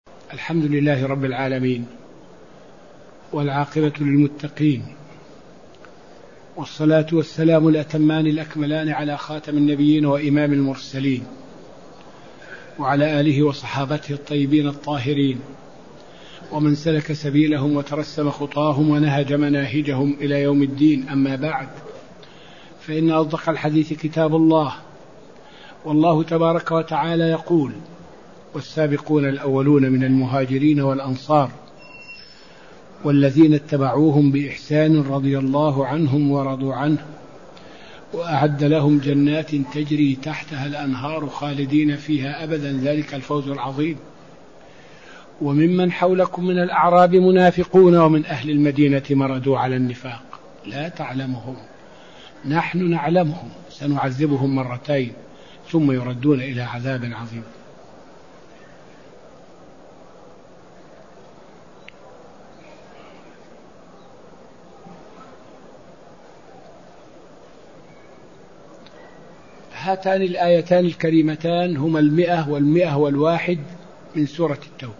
الحمد لله رب العالمين، والعاقبة للمتقين، والصلاة والسلام الأتمان الأكملان على خاتم النبيين وإمام المرسلين، وعلى آله وصحابته الطيبين الطاهرين، ومن سلك سبيلهم وترسم خطاهم ونهج مناهجهم إلى يوم الدين. أما بعد، فإن أصدق الحديث كتاب الله، والله تبارك وتعالى يقول: والسابقون الأولون من المهاجرين والأنصار والذين اتبعوهم بإحسان رضي الله عنهم ورضوا عنه وأعد لهم جنات تجري تحتها الأنهار خالدين فيها أبدا، ذلك الفوز العظيم. وممن حولكم من الأعراب منافقون ومن أهل المدينة مردوا على النفاق لا تعلمهم نحن نعلمهم سنعذبهم مرتين ثم يردون إلى عذاب عظيم. هاتان الآيتان الكريمتان هما 100 و101 من سورة التوبة.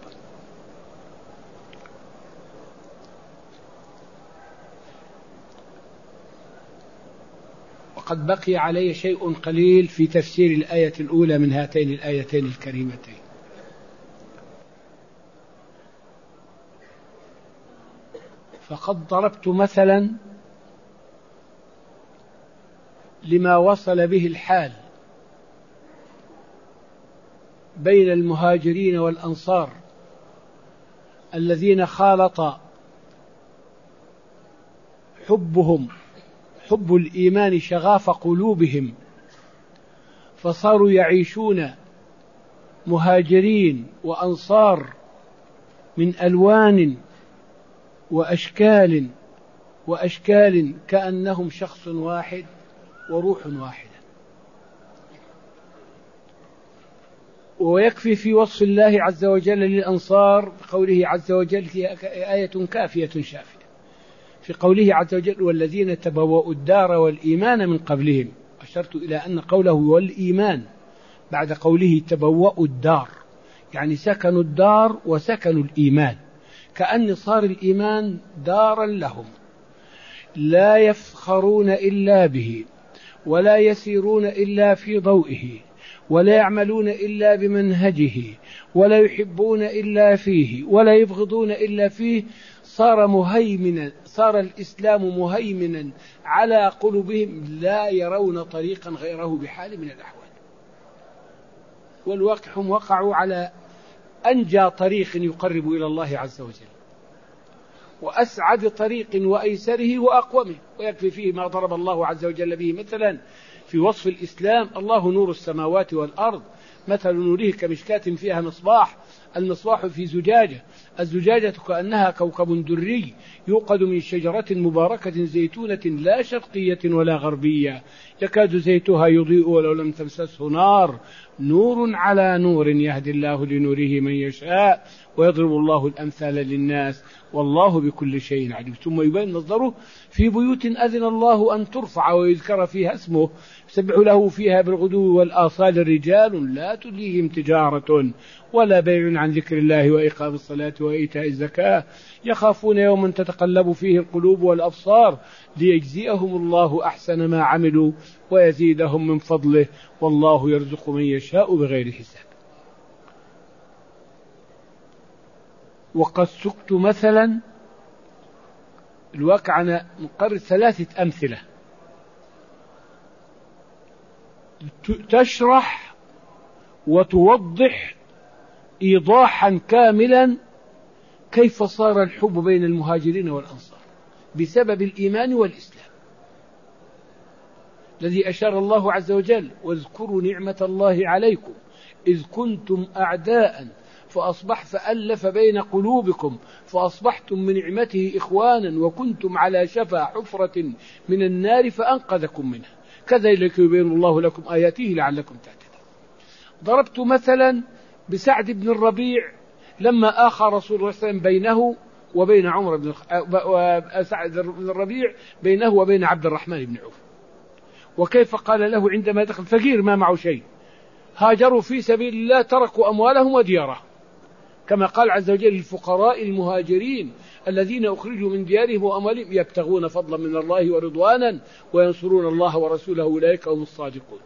وقد بقي علي شيء قليل في تفسير الآية الأولى من هاتين الآيتين الكريمتين. فقد ضربت مثلا لما وصل به الحال بين المهاجرين والأنصار الذين خالط حب الإيمان شغاف قلوبهم، فصاروا يعيشون مهاجرين وأنصار من ألوان وأشكال كأنهم شخص واحد وروح واحدة. ويكفي في وصف الله عز وجل للأنصار بقوله عز وجل في آية كافية شافية في قوله عز وجل: والذين تبوأوا الدار والإيمان من قبلهم. أشرت إلى أن قوله والإيمان بعد قوله تبوأوا الدار يعني سكنوا الدار وسكنوا الإيمان، كأن صار الإيمان دارا لهم لا يفخرون إلا به، ولا يسيرون إلا في ضوئه، ولا يعملون إلا بمنهجه، ولا يحبون إلا فيه، ولا يبغضون إلا فيه. صار الإسلام مهيمنا على قلوبهم، لا يرون طريقا غيره بحال من الأحوال. والواقع هم وقعوا على أنجى طريق يقرب إلى الله عز وجل، وأسعد طريق وأيسره وأقومه. ويكفي فيه ما ضرب الله عز وجل به مثلا في وصف الإسلام: الله نور السماوات والأرض، مثل نوره كمشكاة فيها مصباح، المصباح في زجاجة، الزجاجة كأنها كوكب دري يوقد من شجرة مباركة زيتونة لا شرقية ولا غربية يكاد زيتها يضيء ولو لم تمسسه نار، نور على نور يهدي الله لنوره من يشاء ويضرب الله الأمثال للناس والله بكل شيء عليم. ثم يبين مصدره: في بيوت أذن الله أن ترفع ويذكر فيها اسمه يسبح له فيها بالغدو والآصال رجال لا تلهيهم تجارة ولا بيع عن ذكر الله وإقام الصلاة وإيتاء الزكاة يخافون يوما تتقلب فيه القلوب والأبصار ليجزيهم الله أحسن ما عملوا ويزيدهم من فضله والله يرزق من يشاء بغير حساب. وقد سقت مثلا الواقع أنا مقرر 3 أمثلة تشرح وتوضح إيضاحا كاملا كيف صار الحب بين المهاجرين والأنصار بسبب الإيمان والإسلام، الذي أشار الله عز وجل: واذكروا نعمة الله عليكم إذ كنتم أعداء فألف بين قلوبكم فأصبحتم بنعمته إخوانا وكنتم على شفا حفرة من النار فأنقذكم منها كذلك يبين الله لكم آياته لعلكم تهتدون. ضربت مثلا بسعد بن الربيع لما آخى رسول الله صلى الله عليه وسلم بينه وبين عمر بن سعد بن الربيع بينه وبين عبد الرحمن بن عوف، وكيف قال له عندما دخل فقير ما معه شيء، هاجروا في سبيل الله تركوا أموالهم وديارهم، كما قال عز وجل للفقراء المهاجرين الذين أخرجوا من ديارهم وأموالهم يبتغون فضلا من الله ورضوانا وينصرون الله ورسوله أولئك هم الصادقون.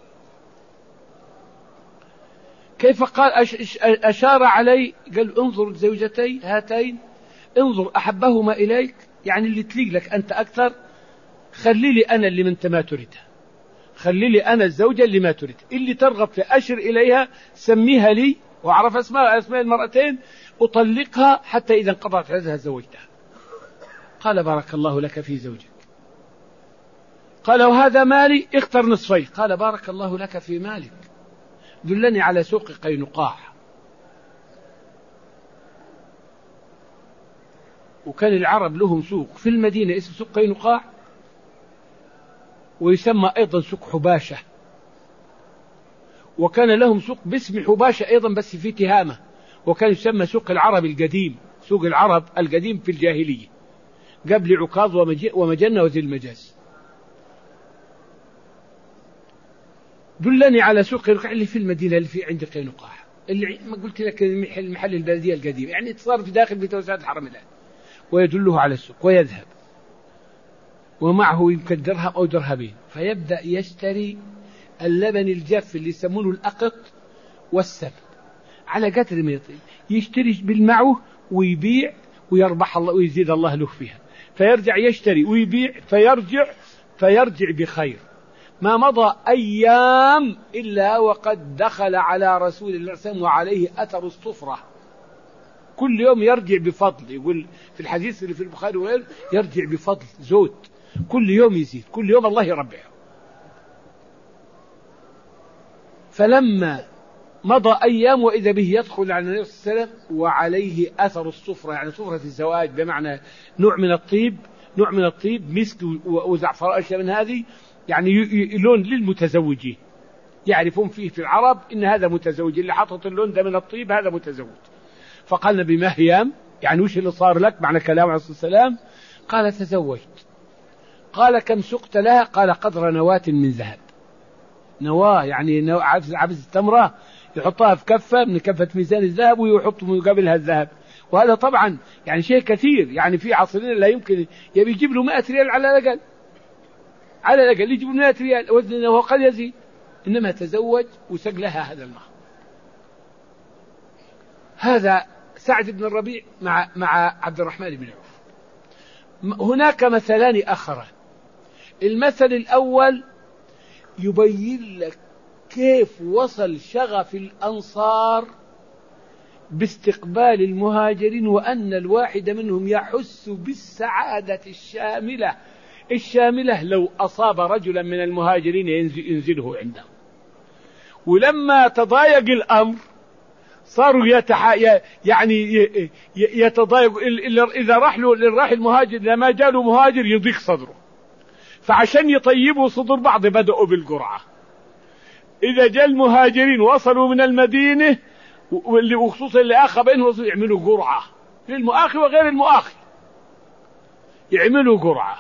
كيف قال أشار علي قال انظر زوجتي هاتين انظر أحبهما إليك، يعني اللي تليق لك أنت أكثر خلي لي أنا اللي من ما تريده، خلي لي أنا الزوجة اللي ما تريد، اللي ترغب في أشر إليها سميها لي وأعرف أسماء المرأتين أطلقها حتى إذا انقضت عدتها زوجتها. قال بارك الله لك في زوجك. قال وهذا مالي اختر نصفيه. قال بارك الله لك في مالك، دلني على سوق قينقاع. وكان العرب لهم سوق في المدينة اسم سوق قينقاع، ويسمى أيضا سوق حباشة، وكان لهم سوق باسم حباشة أيضا بس في تهامة، وكان يسمى سوق العرب القديم، سوق العرب القديم في الجاهلية قبل عكاظ ومجنة وذي المجاز. دلني على سوق قينقاع اللي في المدينة اللي في عند قينقاع، اللي ما قلت لك محل البلدية القديم، يعني تصار في داخل في توسعات الحرم الآن. ويدله على السوق ويذهب ومعه يمكن درهم أو درهمين، فيبدأ يشتري اللبن الجاف اللي يسمونه الأقط والسمن على قدر ما يطيب، يشتري بالمعه ويبيع ويربح الله ويزيد الله له فيها، فيرجع يشتري ويبيع فيرجع بخير. ما مضى أيام إلا وقد دخل على رسول الله صلى الله عليه وسلم وعليه أثر الصفرة، كل يوم يرجع بفضل، يقول في الحديث اللي في البخاري وغيره يرجع بفضل زود، كل يوم يزيد، كل يوم الله يربحه. فلما مضى أيام وإذا به يدخل على النبي صلى الله عليه وسلم وعليه أثر الصفرة، يعني صفرة الزواج بمعنى نوع من الطيب مسك وزعفران أشياء من هذه، يعني لون للمتزوجين يعرفون فيه في العرب إن هذا متزوج، اللي حطت اللون ده من الطيب هذا متزوج. فقال النبي ما هيام، يعني وش اللي صار لك معنى كلام عليه الصلاة والسلام؟ قال تزوجت. قال كم سقت لها؟ قال قدر نواة من ذهب. نواة يعني عبز التمرة يحطها في كفة من كفة ميزان الذهب ويحط مقابلها الذهب، وهذا طبعا يعني شيء كثير، يعني في عصرنا لا يمكن يبي يجيب له 100 ريال على الأقل، على الأقل يجيب له 100 ريال وزنه وقد يزيد، إنما تزوج وسق لها هذا المهر. هذا سعد بن الربيع مع عبد الرحمن بن عوف. هناك مثلان آخران. المثل الأول يبين لك كيف وصل شغف الأنصار باستقبال المهاجرين، وأن الواحد منهم يحس بالسعادة الشاملة لو أصاب رجلا من المهاجرين ينزله عنده. ولما تضايق الأمر صاروا يتضايق، إذا راح المهاجر لما جاء مهاجر يضيق صدره، فعشان يطيبوا صدر بعض بدأوا بالقرعة. إذا جاء المهاجرين وصلوا من المدينة وخصوصا اللي آخى بينهم يعملوا قرعة للمؤاخي وغير المؤاخي، يعملوا قرعة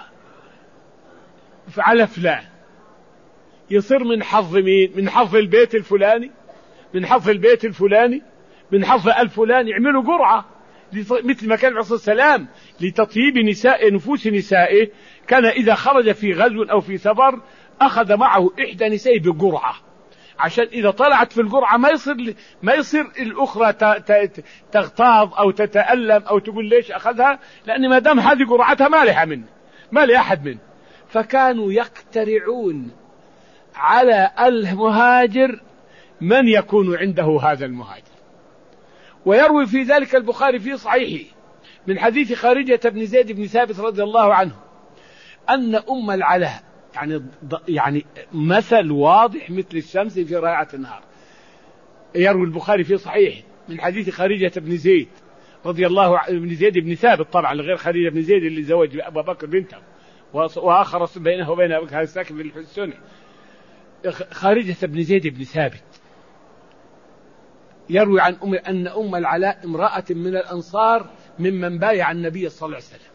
على فلان، يصير من حظ مين؟ من حظ البيت الفلاني، من حظ البيت الفلاني، من حظ الفلاني، يعملوا قرعة مثل ما كان الرسول صلى الله عليه وسلم لتطيب نفوس نسائه، كان إذا خرج في غزو أو في سفر أخذ معه إحدى نسائه بقرعة، عشان إذا طلعت في القرعة ما يصير الأخرى تغتاظ أو تتألم أو تقول ليش أخذها، لأن ما دام هذه قرعتها ما لها أحد منه. فكانوا يقترعون على المهاجر من يكون عنده هذا المهاجر. ويروي في ذلك البخاري في صحيحه من حديث خارجة بن زيد بن ثابت رضي الله عنه أن أم العلاء، يعني مثل واضح مثل الشمس في رائعة النهار، يروي البخاري في صحيح من حديث خارجة بن زيد رضي الله عنه، بن زيد بن ثابت طبعا غير خارجة بن زيد اللي زوج أبا بكر بنته وآخر بينه وبين أبو بكر الساكن في السنة. خارجة بن زيد بن ثابت يروي عن أن أم العلاء امرأة من الأنصار ممن بايع النبي صلى الله عليه وسلم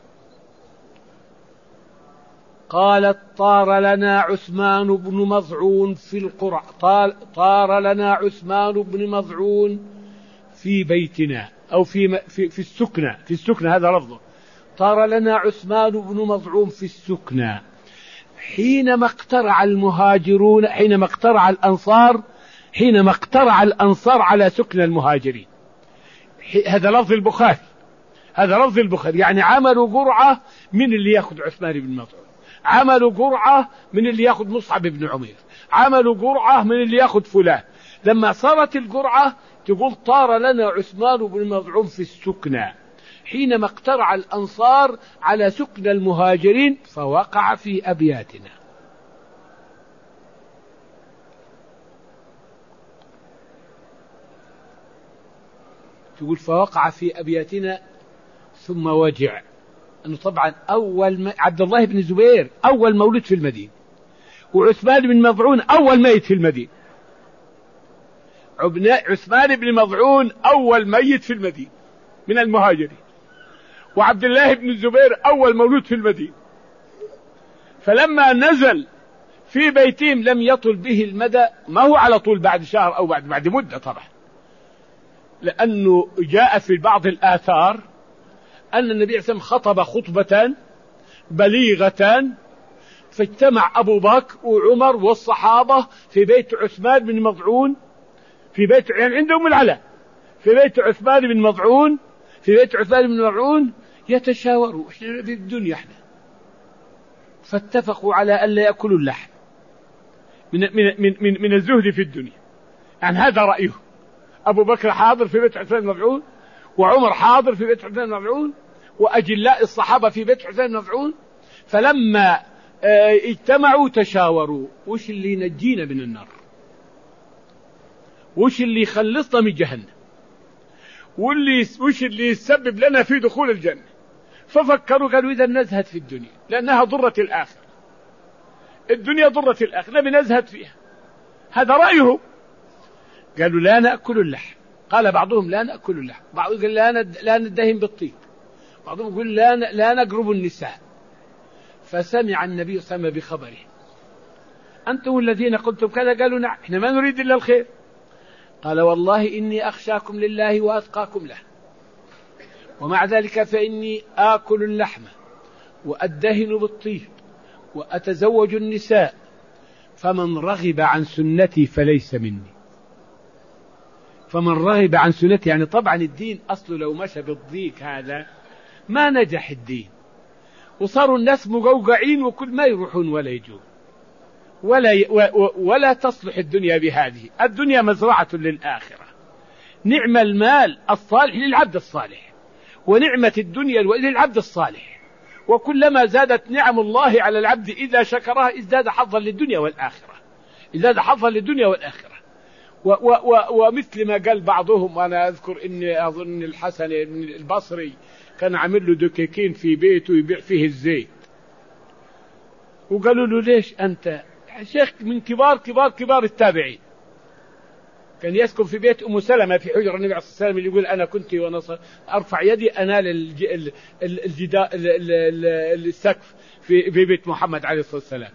قالت طار لنا عثمان بن مظعون في القرعة، طار لنا عثمان بن مظعون في بيتنا، أو في السكنى هذا لفظه. طار لنا عثمان بن مظعون في السكنى حينما اقترع المهاجرون، حينما اقترع الأنصار على سكن المهاجرين. هذا لفظ البخاري، يعني عملوا قرعة من اللي يأخذ عثمان بن مظعون، عملوا قرعة من اللي يأخذ مصعب بن عمير، عملوا قرعة من اللي يأخذ فلان. لما صارت القرعة تقول طار لنا عثمان بن مظعون في السكنى حينما اقترع الأنصار على سكن المهاجرين فوقع في أبياتنا. تقول فوقع في أبياتنا ثم وجع، أنه طبعا عبد الله بن الزبير أول مولود في المدينة، وعثمان بن مظعون أول ميت في المدينة. عثمان بن مظعون أول ميت في المدينة من المهاجرين، وعبد الله بن الزبير أول مولود في المدينة. فلما نزل في بيتهم لم يطل به المدى، ما هو على طول بعد شهر أو بعد مدة طبعا، لأنه جاء في بعض الآثار أن النبي صلى الله عليه وسلم خطب خطبة بليغة، فاجتمع أبو بكر وعمر والصحابة في بيت عثمان بن مظعون، في بيت يعني عندهم العلاء، في بيت عثمان بن مظعون يتشاوروا احنا بالدنيا احنا. فاتفقوا على أن لا يأكلوا اللحم من الزهد في الدنيا. يعني هذا رأيه. أبو بكر حاضر في بيت عثمان بن مظعون، وعمر حاضر في بيت عثمان بن مظعون، وأجلاء الصحابة في بيت عثمان بن مظعون. فلما اجتمعوا تشاوروا وش اللي ينجينا من النار، وش اللي يخلصنا من جهنم، وش اللي يسبب لنا في دخول الجنة. ففكروا قالوا إذا نزهد في الدنيا لأنها ضرة الآخرة، الدنيا ضرة الآخرة نبي نزهد فيها. هذا رأيهم. قالوا لا نأكل اللحم. قال بعضهم لا نأكل اللحم، بعضهم قال لا ندهن بالطيب، بعضهم يقول لا نقرب النساء. فسمع النبي صلى الله عليه وسلم بخبره، أنتم الذين قلتم كذا. قالوا نعم، إحنا ما نريد إلا الخير. قال والله إني أخشاكم لله وأتقاكم له، ومع ذلك فإني آكل اللحم وأدهن بالطيب وأتزوج النساء، فمن رغب عن سنتي فليس مني. فمن رغب عن سنتي يعني طبعا الدين أصله لو مشى بالضيق هذا ما نجح الدين، وصاروا الناس مقوقعين وكل ما يروحون ولا يجون ولا تصلح الدنيا بهذه. الدنيا مزرعة للآخرة. نعم المال الصالح للعبد الصالح، ونعمة الدنيا للعبد الصالح. وكلما زادت نعم الله على العبد إذا شكرها ازداد حظا للدنيا والآخرة. ومثل ما قال بعضهم، وأنا أذكر إني أظن الحسن البصري كان عامل له دكاكين في بيته يبيع فيه الزيت، وقالوا له ليش أنت شيخ من كبار التابعين، كان يسكن في بيت أم سلمة في حجر النبي عليه الصلاة والسلام، اللي يقول أنا كنت وأنا أرفع يدي أنال السقف في بيت محمد عليه الصلاة والسلام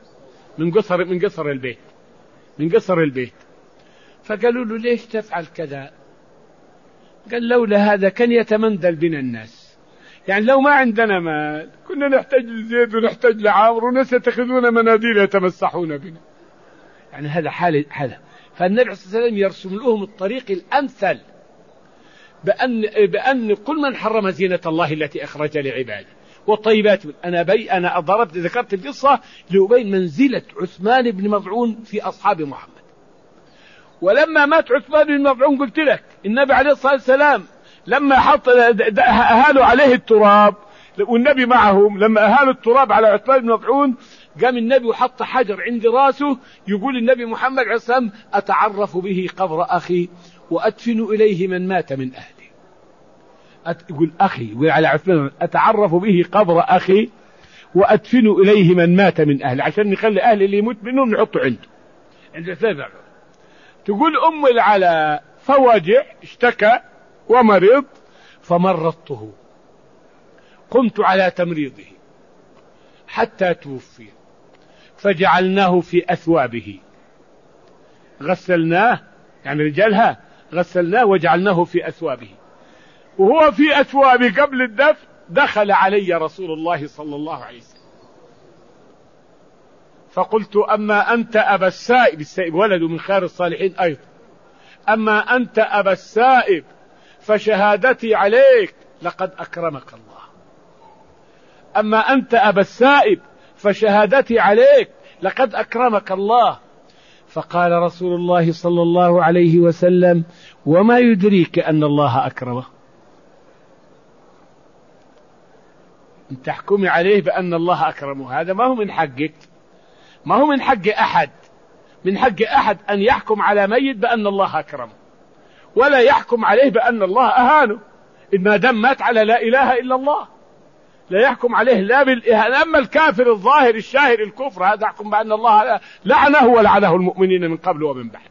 من قصر البيت. فقالوا له ليش تفعل كذا؟ قال لولا هذا كان يتمندل بنا الناس، يعني لو ما عندنا مال كنا نحتاج لزيد ونحتاج لعمر وناس يتخذون مناديل يتمسحون بنا. يعني هذا حالة. فالنبي صلى الله عليه وسلم يرسم لهم الطريق الأمثل بأن كل من حرم زينة الله التي أخرج لعباده والطيبات. أنا ذكرت القصة لأبين منزلة عثمان بن مظعون في أصحاب محمد. ولما مات عثمان بن مظعون قلت لك النبي عليه الصلاة والسلام لما أهالوا عليه التراب والنبي معهم، لما أهالوا التراب على عثمان بن مظعون قام النبي وحط حجر عند راسه، يقول النبي محمد عليه الصلاة والسلام أتعرف به قبر أخي وأدفن إليه من مات من أهلي. يقول أخي، يقول على عثمان أتعرف به قبر أخي وأدفن إليه من مات من أهلي، عشان نخلي أهل اللي يموت منهم نحطه عند عثمان. تقول أم العلاء فوجع اشتكى ومرض فمرضته، قمت على تمريضه حتى توفي، فجعلناه في أثوابه، غسلناه يعني رجالها غسلناه وجعلناه في أثوابه، وهو في أثوابي قبل الدفن دخل علي رسول الله صلى الله عليه وسلم، فقلت: أما أنت أبا السائب، السائب ولد من خير الصالحين أيضا، أما أنت أبا السائب فشهادتي عليك لقد أكرمك الله، أما أنت أبا السائب فشهادتي عليك لقد أكرمك الله. فقال رسول الله صلى الله عليه وسلم: وما يدريك أن الله أكرمه؟ أن تحكمي عليه بأن الله أكرمه، هذا ما هو من حقك، ما هو من حق أحد، من حق أحد أن يحكم على ميت بأن الله أكرمه، ولا يحكم عليه بأن الله أهانه، إن دام مات على لا إله إلا الله لا يحكم عليه لا بالإهانة. أما الكافر الظاهر الشاهر الكفر هذا يحكم بأن الله لعنه ولعنه المؤمنين من قبل ومن بعد.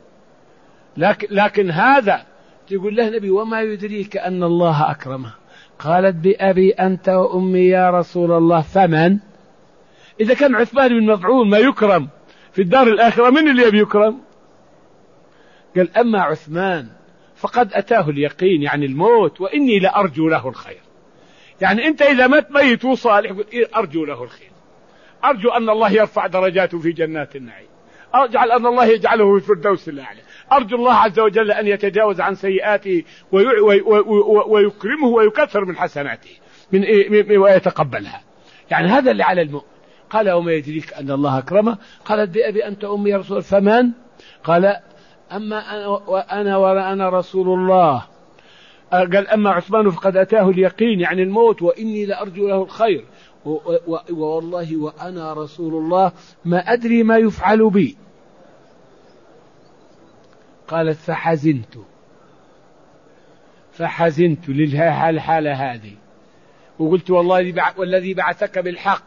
لكن هذا تقول له نبي: وما يدريك أن الله أكرمه؟ قالت: بأبي أنت وأمي يا رسول الله. فمن؟ إذا كان عثمان بن مظعون ما يكرم في الدار الآخرة، من اللي يبي يكرم؟ قال: أما عثمان فقد أتاه اليقين، يعني الموت، وإني لأرجو له الخير. يعني أنت إذا مات ميت وصالح أرجو له الخير، أرجو أن الله يرفع درجاته في جنات النعيم، أجعل أن الله يجعله في الفردوس الأعلى، أرجو الله عز وجل أن يتجاوز عن سيئاته ويكرمه ويكثر من حسناته ويتقبلها. يعني هذا اللي على المؤمن. قال: وما يدريك أن الله أكرمه؟ قالت: بأبي أنت أمي يا رسول. فمن؟ قال: أما أنا وأنا رسول الله. قال: أما عثمان فقد أتاه اليقين، يعني الموت، وإني لأرجو له الخير، والله وأنا رسول الله ما أدري ما يفعل بي. قالت: فحزنت للحالة هذه، وقلت: والذي بعثك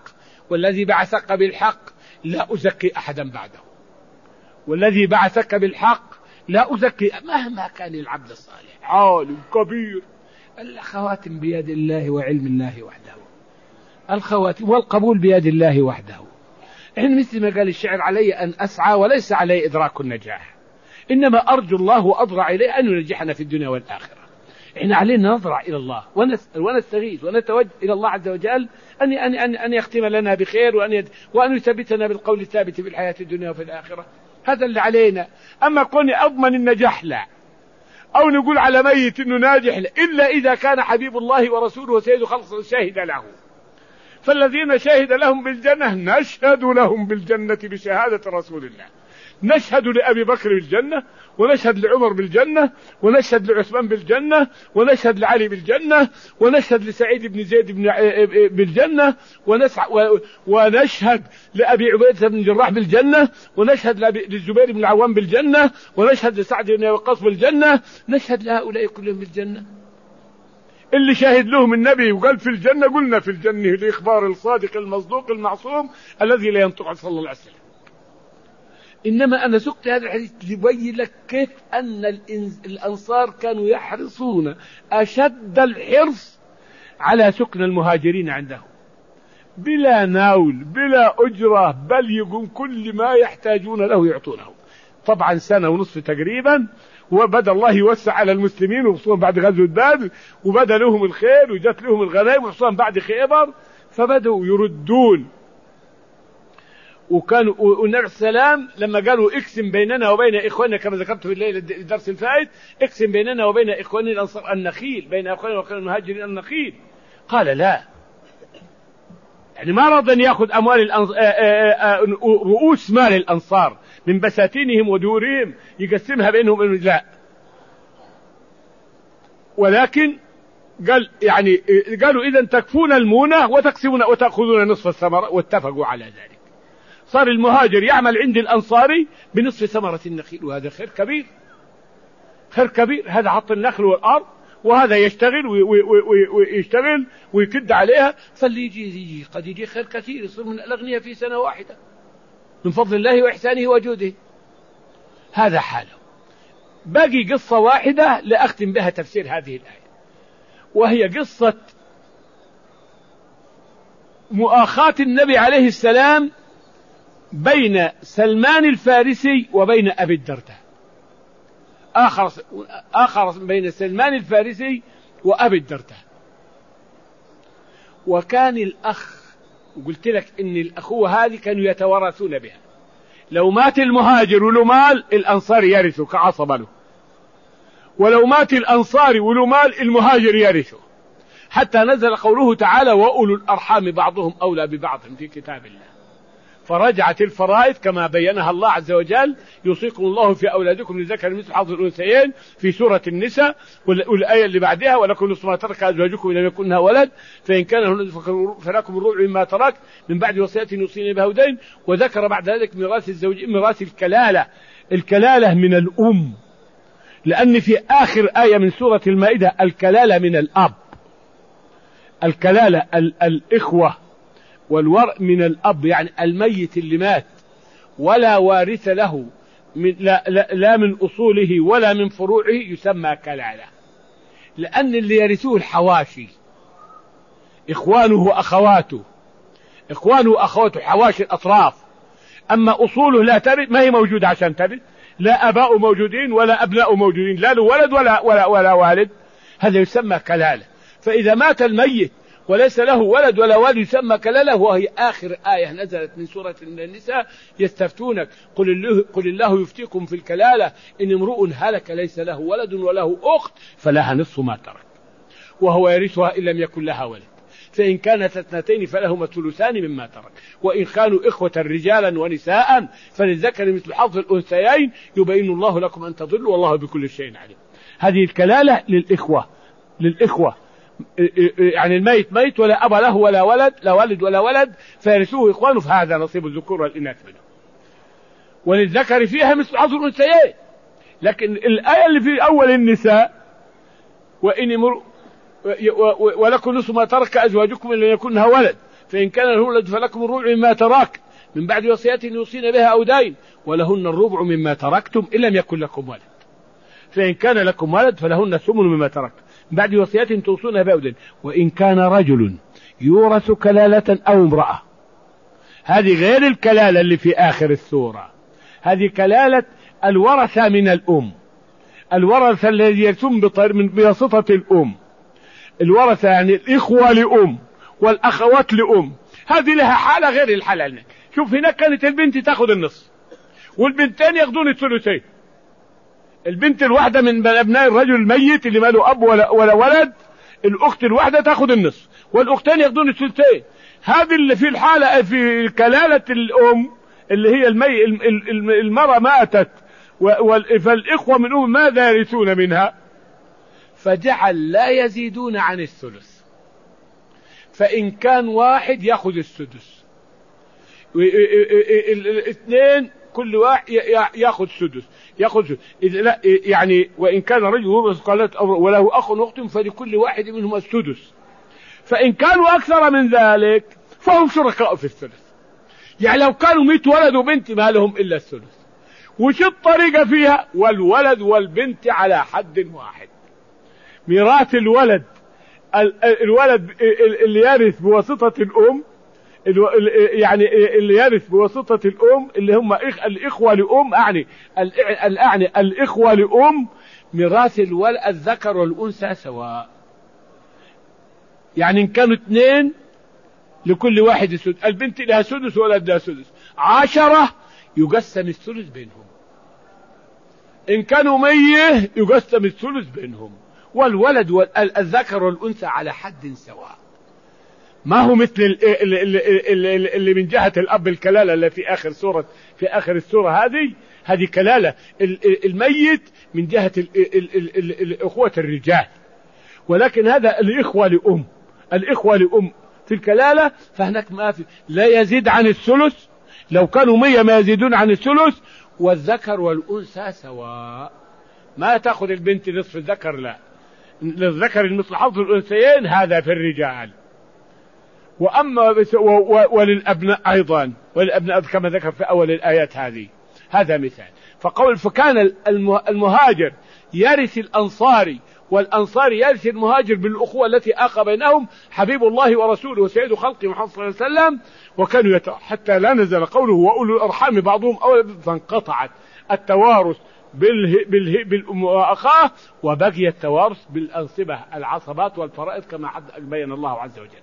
بالحق لا أزكي أحدا بعده، والذي بعثك بالحق لا أزكي، مهما كان العبد الصالح عالم كبير. الخواتم بيد الله وعلم الله وحده، الخواتم والقبول بيد الله وحده. إحنا مثل ما قال الشعر: علي أن أسعى وليس علي إدراك النجاح، إنما أرجو الله وأضرع إليه أن ينجحنا في الدنيا والآخرة. إحنا علينا نضرع إلى الله ونسأل ونستغيث ونتوجه إلى الله عز وجل أن يختم لنا بخير، وأن يثبتنا بالقول الثابت في الحياة الدنيا وفي الآخرة. هذا اللي علينا. أما كوني أضمن النجاح لا، أو نقول على ميت إنه ناجح لا، إلا إذا كان حبيب الله ورسوله وسيد خلقه شاهد له. فالذين شهد لهم بالجنة نشهد لهم بالجنة بشهادة رسول الله، نشهد لأبي بكر بالجنة، ونشهد لعمر بالجنة، ونشهد لعثمان بالجنة، ونشهد لعلي بالجنة، ونشهد لسعيد بن زيد بالجنة، ونشهد لأبي عبيدة بن الجراح بالجنة، ونشهد للزبير بن العوام بالجنة، ونشهد لسعد بن وقاص بالجنة، نشهد لهؤلاء كلهم بالجنة. اللي شاهد لهم النبي وقال في الجنة قلنا في الجنة لإخبار الصادق المصدوق المعصوم الذي لا ينطق عن صلى الله عليه وسلم. إنما أنا سقت هذا الحديث ليبين لك كيف أن الأنصار كانوا يحرصون أشد الحرص على سكن المهاجرين عندهم بلا ناول بلا أجرة، بل يقوم كل ما يحتاجون له يعطونه. طبعا سنة ونصف تقريبا، وبدأ الله يوسع على المسلمين، وخصوصا بعد غزوة بدر، وبدأ لهم الخير وجت لهم الغنائم، وخصوصا بعد خيبر، فبدأوا يردون. وكانوا والنبي السلام لما قالوا: اقسم بيننا وبين إخواننا، كما ذكرت في الليلة الدرس الفائت، اقسم بيننا وبين إخواننا الأنصار النخيل، بين إخواننا وإخوان المهاجرين النخيل. قال: لا، يعني ما رضى أن يأخذ أموال رؤوس مال الأنصار من بساتينهم ودورهم يقسمها بينهم، لا، ولكن قال يعني قالوا: إذا تكفون المونة وتقسمون وتأخذون نصف الثمرة، واتفقوا على ذلك. صار المهاجر يعمل عند الأنصاري بنصف ثمرة النخيل، وهذا خير كبير، خير كبير. هذا حط النخل والأرض، وهذا يشتغل ويشتغل ويكد عليها، فاللي يجي قد يجي خير كثير، يصير من الأغنياء في سنة واحدة من فضل الله وإحسانه وجوده. هذا حاله. باقي قصة واحدة لأختم بها تفسير هذه الآية، وهي قصة مؤاخاة النبي عليه السلام بين سلمان الفارسي وبين أبي الدرداء. آخر بين سلمان الفارسي وأبي الدرداء. وكان الأخ، قلت لك إن الأخوة هذه كانوا يتوارثون بها، لو مات المهاجر وله مال الأنصار يرثوا كعصبة له، ولو مات الأنصار وله مال المهاجر يرثه، حتى نزل قوله تعالى وأولو الأرحام بعضهم أولى ببعض في كتاب الله. فرجعت الفرائض كما بينها الله عز وجل: يوصيكم الله في أولادكم للذكر مثل حظ الأنثيين في سورة النساء، والآية اللي بعدها: ولكم نصف ما ترك أزواجكم إن لم يكن لها ولد فإن كان هن فلكم الربع مما ترك من بعد وصية يوصين بها ودين. وذكر بعد ذلك ميراث الزوج، ميراث الكلالة من الأم، لأن في آخر آية من سورة المائدة الكلالة من الأب، الكلالة الإخوة والورء من الأب، يعني الميت اللي مات ولا وارث له لا من أصوله ولا من فروعه يسمى كلالة، لأن اللي يرثوه الحواشي، إخوانه وأخواته، حواشي الأطراف. أما أصوله لا ترث، ما هي موجودة عشان ترث، لا أباء موجودين ولا أبناء موجودين، لا له ولد ولا والد، هذا يسمى كلالة. فإذا مات الميت وليس له ولد ولا والد يسمى كلالة. وهي آخر آية نزلت من سورة النساء: يستفتونك قل الله يفتيكم في الكلالة إن امرؤ هلك ليس له ولد وله أخت فلها نصف ما ترك وهو يرثها إن لم يكن لها ولد، فإن كانت اثنتين فلهما الثلثان مما ترك، وإن كانوا إخوة رجالا ونساء فللذكر مثل حظ الأنثيين يبين الله لكم أن تضلوا والله بكل شيء عليم. هذه الكلالة للإخوة، يعني الميت ميت ولا أب له ولا ولد، لا والد ولا ولد، فيرثوه إخوانه، فهذا نصيب الذكور والإناث منه. وللذكر فيها مثل حظ الأنثيين. لكن الآية اللي في أول النساء: ولكم نصف ما ترك أزواجكم إن لم يكن لها ولد فإن كان له ولد فلكم الربع مما ترك من بعد وصية يوصين بها أو دين ولهن الربع مما تركتم إن لم يكن لكم ولد فإن كان لكم ولد فلهن الثمن مما تركتم من بعد وصية توصون بها أو دين وإن كان رجل يورث كلالة أو امرأة. هذه غير الكلالة اللي في آخر السورة، هذه كلالة الورثة من الأم، الورثة الذي يرثون بواسطة الأم، الورثة يعني الإخوة لأم والأخوات لأم. هذه لها حالة غير الحالة هناك. شوف هناك كانت البنت تأخذ النصف والبنتين يأخذون الثلثين. البنت الواحدة من أبناء الرجل الميت اللي ما له أب ولا ولد، الأخت الواحدة تأخذ النصف والأختين يأخذون الثلثين. هذه اللي في الحالة في كلالة الأم اللي هي المرأة ماتت فالإخوة من أم ماذا يرثون منها؟ فجعل لا يزيدون عن الثلث، فإن كان واحد يأخذ السدس، الاثنين كل واحد يأخذ سدس لا يعني. وإن كان رجل يورث كلالة وله أخ وأخت فلكل واحد منهم السدس، فإن كانوا أكثر من ذلك فهم شركاء في الثلث. يعني لو كانوا 100 ولد وبنت ما لهم إلا الثلث. وش الطريقة فيها؟ والولد والبنت على حد واحد. ميراث الولد اللي يرث بواسطة الأم، يعني اللي يرث بواسطة الأم اللي هم الإخوة لأم، أعني الإخوة لأم ميراث الذكر والأنثى سواء. يعني إن كانوا 2 لكل واحد السدس، البنت لها سدس والولد لها سدس، 10 يقسم الثلث بينهم. إن كانوا 100 يقسم الثلث بينهم. والولد والذكر والأنثى على حد سواء، ما هو مثل اللي من جهة الأب الكلالة اللي في آخر السورة هذه كلالة الميت من جهة الأخوة الرجال، ولكن هذا الإخوة لأم في الكلالة. فهناك ما في لا يزيد عن الثلث، لو كانوا 100 ما يزيدون عن الثلث. والذكر والأنثى سواء، ما تأخذ البنت نصف الذكر، لا، للذكر مثل حظ الأنثيين، هذا في الرجال. وأما وللأبناء أيضا، وللأبناء كما ذكر في أول الآيات هذه. هذا مثال. فكان المهاجر يرث الأنصاري والأنصاري يرث المهاجر بالأخوة التي آخى بينهم حبيب الله ورسوله وسيد خلقه محمد صلى الله عليه وسلم. وكانوا حتى لا نزل قوله وأولو الأرحام بعضهم أولى، فانقطعت التوارث بالمؤاخاة، وبقي التوارث بالأنصبة العصبات والفرائض كما بين الله عز وجل.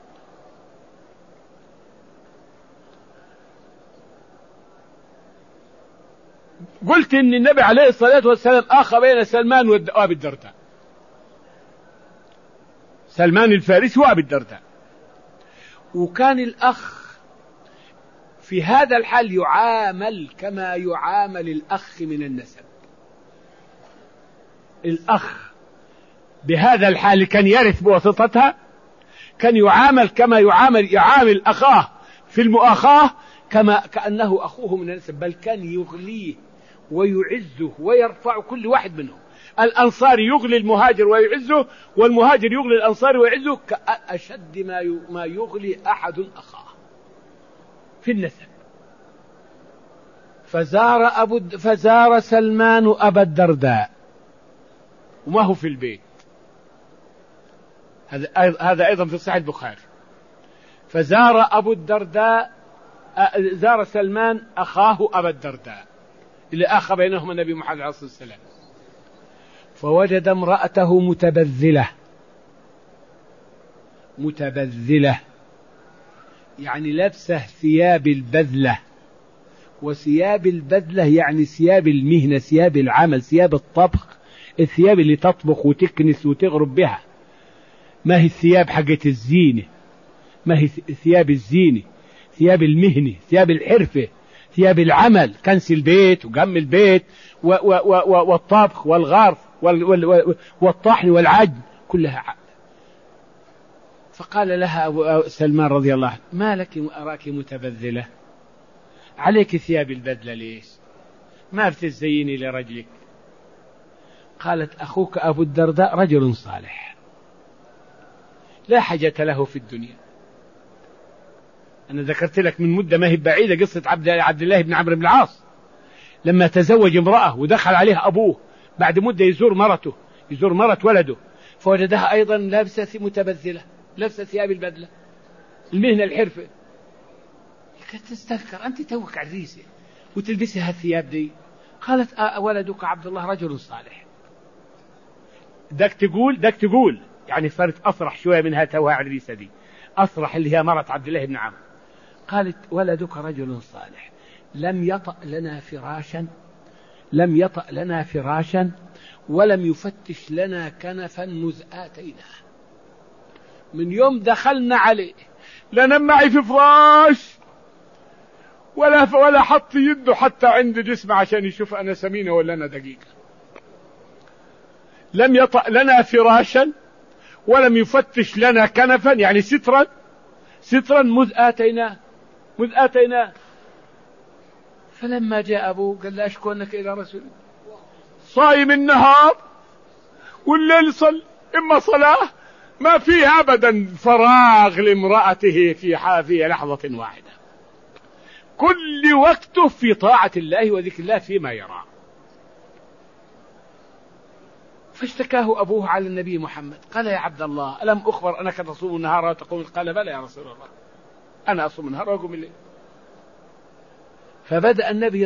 قلت إن النبي عليه الصلاة والسلام أخى بين سلمان وأبي الدرداء، سلمان الفارسي وأبي الدرداء، وكان الأخ في هذا الحال يعامل كما يعامل الأخ من النسب. الأخ بهذا الحال كان يرث بواسطتها، كان يعامل كما يعامل أخاه في المؤاخاة كأنه أخوه من النسب، بل كان يغليه ويعزه ويرفع كل واحد منهم. الأنصاري يغلي المهاجر ويعزه، والمهاجر يغلي الأنصاري ويعزه كأشد ما يغلي أحد أخاه في النسب. فزار سلمان أبا الدرداء وما هو في البيت، هذا أيضا في صحيح البخاري. فزار أبو الدرداء، زار سلمان أخاه أبا الدرداء اللي أخى بينهما النبي محمد عليه الصلاة والسلام، فوجد امرأته متبذلة يعني لابسة ثياب البذلة، وثياب البذلة يعني ثياب المهنة، ثياب العمل، ثياب الطبخ، الثياب اللي تطبخ وتكنس وتغرب بها، ما هي الثياب حقت الزينة، ما هي ثياب الزينة، ثياب المهنة، ثياب الحرفة، ثياب العمل، كنس البيت وقم البيت والطبخ والغرف والطحن والعجن كلها. فقال لها سلمان رضي الله عنه: ما لك أراك متبذلة، عليك ثياب البذلة ليش؟ ما بتزيني لرجلك؟ قالت: أخوك أبو الدرداء رجل صالح لا حاجة له في الدنيا. أنا ذكرت لك من مدة ما هي بعيدة قصة عبد الله بن عمرو بن العاص لما تزوج امرأة ودخل عليها أبوه بعد مدة يزور مرة ولده، فوجدها أيضا لابسة متبذلة، لابسة ثياب البذلة، المهنة الحرفة. تستذكر أنت توك عريسة وتلبسي هالثياب دي؟ قالت: ولدك عبد الله رجل صالح. دك تقول يعني صارت أصرح شوية منها توها عريسة دي، أصرح اللي هي مرت عبد الله بن عمرو. قالت: ولدك رجل صالح لم يطأ لنا فراشا ولم يفتش لنا كنفا مذ آتيناه. من يوم دخلنا عليه لا نام معي في فراش ولا حط يده حتى عند جسمه عشان يشوف أنا سمينة ولا أنا دقيقة. لم يطأ لنا فراشا ولم يفتش لنا كنفا يعني سترا مذ آتيناه. فلما جاء أبوه قال: لا أشكونك إلى رسول، صايم النهار والليل إما صلاة، ما فيه أبدا فراغ لامرأته في لحظة واحدة، كل وقته في طاعة الله وذكر الله فيما يرى. فاشتكاه أبوه على النبي محمد، قال: يا عبد الله ألم أخبر أنك تصوم النهار وتقوم؟ قال: بلى يا رسول الله، أنا أصوم النهار وأقوم الليل. فبدأ النبي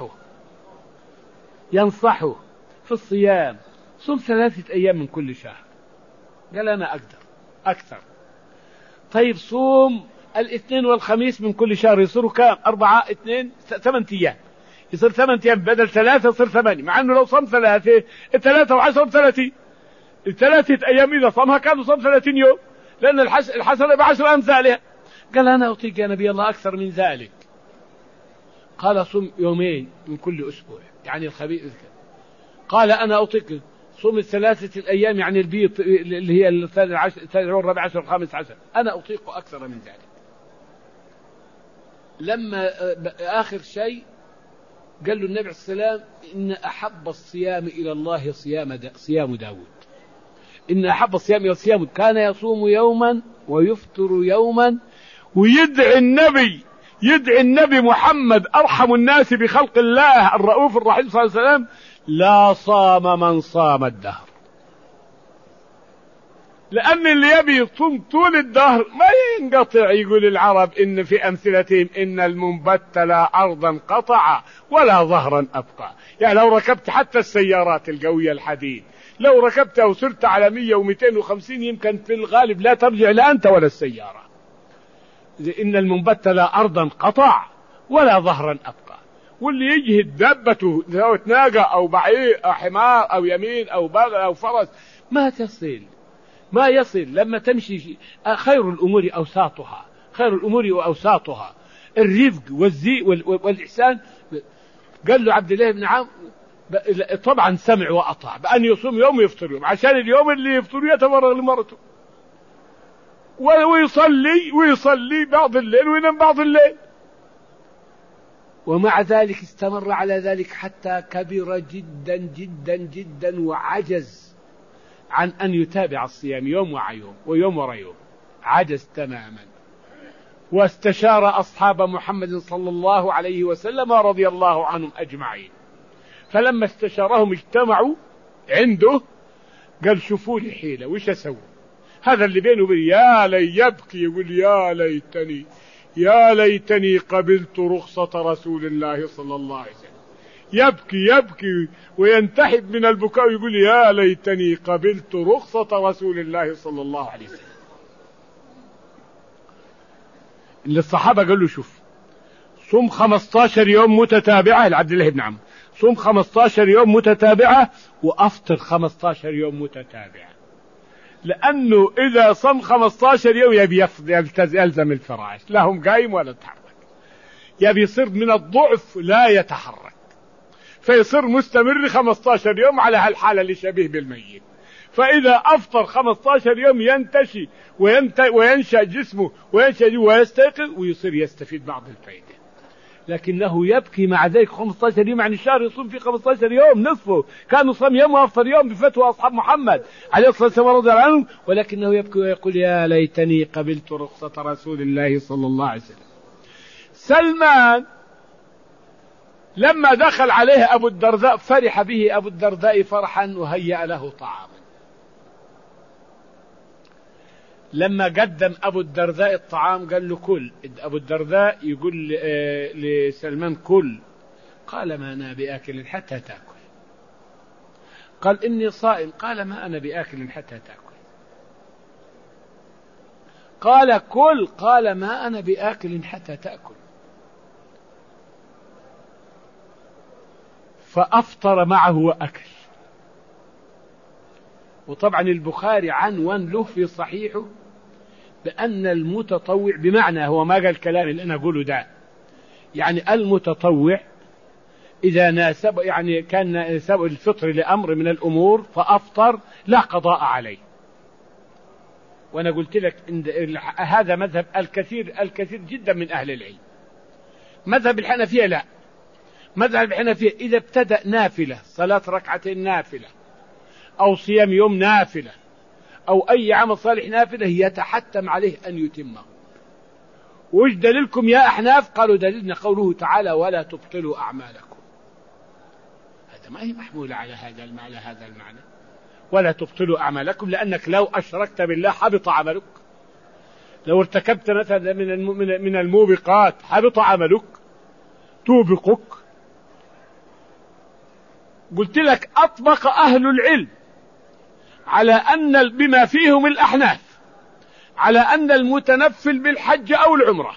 ينصحه في الصيام: صم 3 أيام من كل شهر. قال: أنا أقدر أكثر. طيب صوم الاثنين والخميس من كل شهر، يصيروا كام؟ 4 2 8 أيام، يصير 8 أيام بدل 3 يصير 8، مع أنه لو صم 3 و10 30، 3 أيام إذا صمها كانوا صم 30 يوم، لأن الحسنة ب10 أمثالها. قال: أنا أطيق يا نبي الله أكثر من ذلك. قال: صم 2 يوم من كل أسبوع يعني الخميس. قال: أنا أطيق صوم 3 الأيام يعني البيض اللي هي الثالث والرابع عشر والخامس عشر، أنا أطيق أكثر من ذلك. لما آخر شيء قال له النبي صلى الله عليه وسلم: إن أحب الصيام إلى الله صيام داود. إن أحب الصيام إلى صيام، كان يصوم يوما ويفطر يوما، ويدعي النبي محمد أرحم الناس بخلق الله الرؤوف الرحيم صلى الله عليه وسلم: لا صام من صام الدهر. لأن اللي يبي يصوم طول الدهر ما ينقطع. يقول العرب إن في أمثلتهم إن المنبت لا أرضا قطع ولا ظهرا أبقى. يعني لو ركبت حتى السيارات القوية الحديد، لو ركبت أو سرت على 100 و250 يمكن في الغالب لا ترجع لا أنت ولا السيارة. إن المنبت لا أرضا قطع ولا ظهرا أبقى. واللي يجهد دابته سواء ناقة أو بعير أو حمار أو يمين أو بغل أو فرس ما يصل لما تمشي. خير الأمور أوساطها، خير الأمور وأوساطها، الرفق والإحسان. قال له عبد الله بن عمرو طبعا سمع وأطاع بأن يصوم يوم ويفطر يوم، عشان اليوم اللي يفطر يتفرغ لمرته ويصلي بعض الليل وينام بعض الليل. ومع ذلك استمر على ذلك حتى كبر جدا جدا جدا وعجز عن أن يتابع الصيام يوم ويوم ورا يوم، عجز تماما. واستشار أصحاب محمد صلى الله عليه وسلم رضي الله عنهم أجمعين، فلما استشارهم اجتمعوا عنده قال شوفوا لي حيلة وش أسوي. هذا اللي بينه وبين يا لي يبكي، يقول يا ليتني قبلت رخصة رسول الله صلى الله عليه وسلم. يبكي وينتحب من البكاء، يقول يا ليتني قبلت رخصة رسول الله صلى الله عليه وسلم. اللي الصحابة قال له شوف صوم 15 يوم متتابعة لعبد الله بن عمرو، صوم 15 يوم متتابعة وأفطر 15 يوم متتابعة، لأنه إذا صم 15 يوم يبي يلزم الفراش، لا هم قايم ولا تحرك، يبي يصير من الضعف لا يتحرك، فيصير مستمر 15 يوم على هالحالة اللي شبيه بالميت. فإذا أفطر 15 يوم ينتشي وينشأ جسمه ويستيقظ ويصير يستفيد بعض الفائدة. لكنه يبكي مع ذلك 15 يوم، يعني الشهر يصوم في 15 يوم نصفه، كان يصوم يوم وأفطر يوم بفتوى أصحاب محمد عليه الصلاة والسلام رضي الله عنه، ولكنه يبكي ويقول يا ليتني قبلت رخصة رسول الله صلى الله عليه وسلم. سلمان لما دخل عليه أبو الدرداء فرح به أبو الدرداء فرحا وهيأ له طعاما. لما قدم أبو الدرداء الطعام قال له كل. أبو الدرداء يقول لسلمان كل، قال ما أنا بآكل حتى تأكل. قال إني صائم، قال ما أنا بآكل حتى تأكل. قال كل، قال ما أنا بآكل حتى تأكل. فأفطر معه وأكل. وطبعا البخاري عنوان له في صحيحه بأن المتطوع، بمعنى هو ما قال الكلام اللي أنا أقوله ده، يعني المتطوع إذا ناسب، يعني كان ناسب الفطر لأمر من الأمور فأفطر لا قضاء عليه. وأنا قلت لك إن هذا مذهب الكثير جدا من أهل العلم. مذهب الحنفية لا، مذهب الحنفية إذا ابتدأ نافلة، صلاة ركعتين نافلة أو صيام يوم نافلة أو أي عمل صالح نافلة يتحتم عليه أن يتمه. وإيش دليلكم يا أحناف؟ قالوا دليلنا قوله تعالى ولا تبطلوا أعمالكم. هذا ما هي محمولة على هذا المعنى، ولا تبطلوا أعمالكم، لأنك لو أشركت بالله حبط عملك، لو ارتكبت مثلا من الموبقات حبط عملك، توبقك. قلت لك أطبق أهل العلم على أن بما فيهم الأحناف على أن المتنفل بالحج أو العمرة،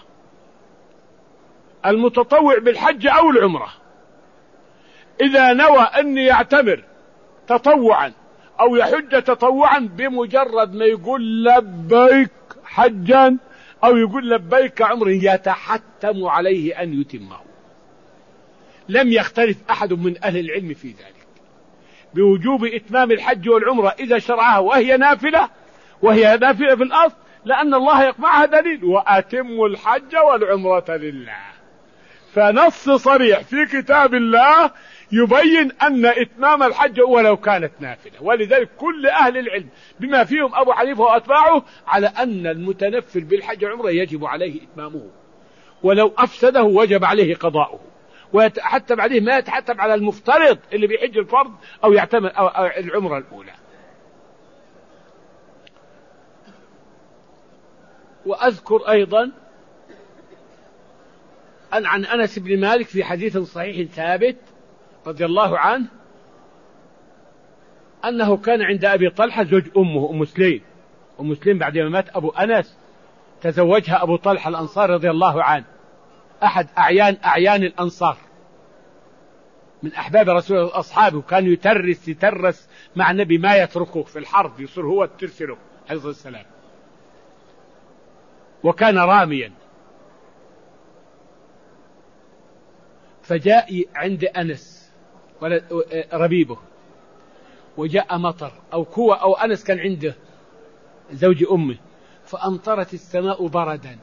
المتطوع بالحج أو العمرة، إذا نوى أن يعتمر تطوعا أو يحج تطوعا، بمجرد ما يقول لبيك حجا أو يقول لبيك عمرا يتحتم عليه أن يتمه. لم يختلف أحد من أهل العلم في ذلك بوجوب إتمام الحج والعمرة إذا شرعها وهي نافلة في الأصل، لأن الله يقمعها دليل وأتموا الحج والعمرة لله. فنص صريح في كتاب الله يبين أن إتمام الحج ولو كانت نافلة. ولذلك كل أهل العلم بما فيهم أبو حنيفة وأتباعه على أن المتنفل بالحج والعمرة يجب عليه إتمامه، ولو أفسده وجب عليه قضاؤه، ويتحتم عليه ما يتحتم على المفترض اللي بيحج الفرض أو يعتمر أو العمرة الأولى. وأذكر أيضا أن عن أنس بن مالك في حديث صحيح ثابت رضي الله عنه أنه كان عند أبي طلحة زوج أمه أم سليم بعد ما مات أبو أنس تزوجها أبو طلحة الأنصار رضي الله عنه، أحد أعيان الأنصار من أحباب رسول الله أصحابه، كان يترس مع النبي ما يتركه في الحرب، يصير هو ترسله عليه الصلاة والسلام، وكان راميا. فجاء عند أنس ربيبه، وجاء مطر أو كوى أو أنس كان عنده زوج أمه، فأمطرت السماء بردا،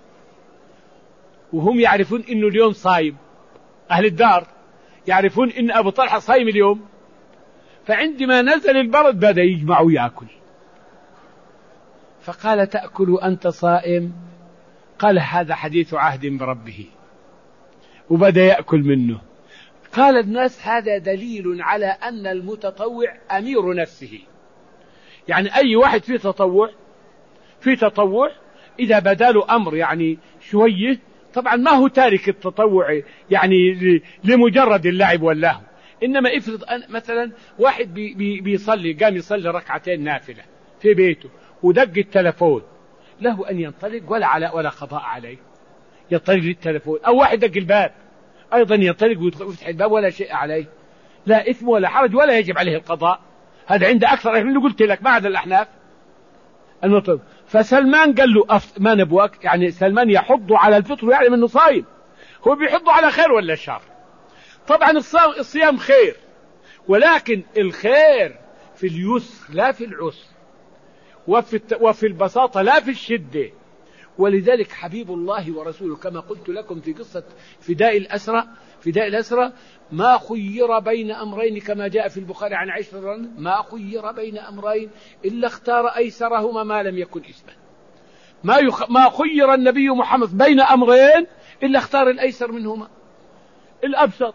وهم يعرفون إنه اليوم صايم، أهل الدار يعرفون إن أبو طلحة صايم اليوم، فعندما نزل البرد بدأ يجمع ويأكل. فقال: تأكل أنت صائم؟ قال: هذا حديث عهد بربه، وبدأ يأكل منه. قال الناس: هذا دليل على أن المتطوع أمير نفسه، يعني أي واحد في تطوع إذا بداله أمر يعني شوية، طبعا ما هو تارك التطوع يعني لمجرد اللعب واللهو، إنما افرض مثلا واحد بيصلي، قام يصلي ركعتين نافلة في بيته ودق التلفون، له أن ينطلق ولا قضاء عليه، ينطلق للتلفون. أو واحد دق الباب أيضا ينطلق ويفتح الباب ولا شيء عليه، لا إثم ولا حرج ولا يجب عليه القضاء. هذا عنده أكثر من اللي قلت لك، ما عدا الأحناف المطلب. فسلمان قال له: ما نبواك، يعني سلمان يحض على الفطر ويعلم أنه صايم، هو بيحض على خير ولا شر؟ طبعا الصيام خير، ولكن الخير في اليسر لا في العسر، وفي البساطة لا في الشدة. ولذلك حبيب الله ورسوله كما قلت لكم في قصة فداء الأسرى ما خير بين أمرين، كما جاء في البخاري عن عائشة: ما خير بين أمرين إلا اختار أيسرهما ما لم يكن إثما. ما خير النبي محمد بين أمرين إلا اختار الأيسر منهما، الأبسط،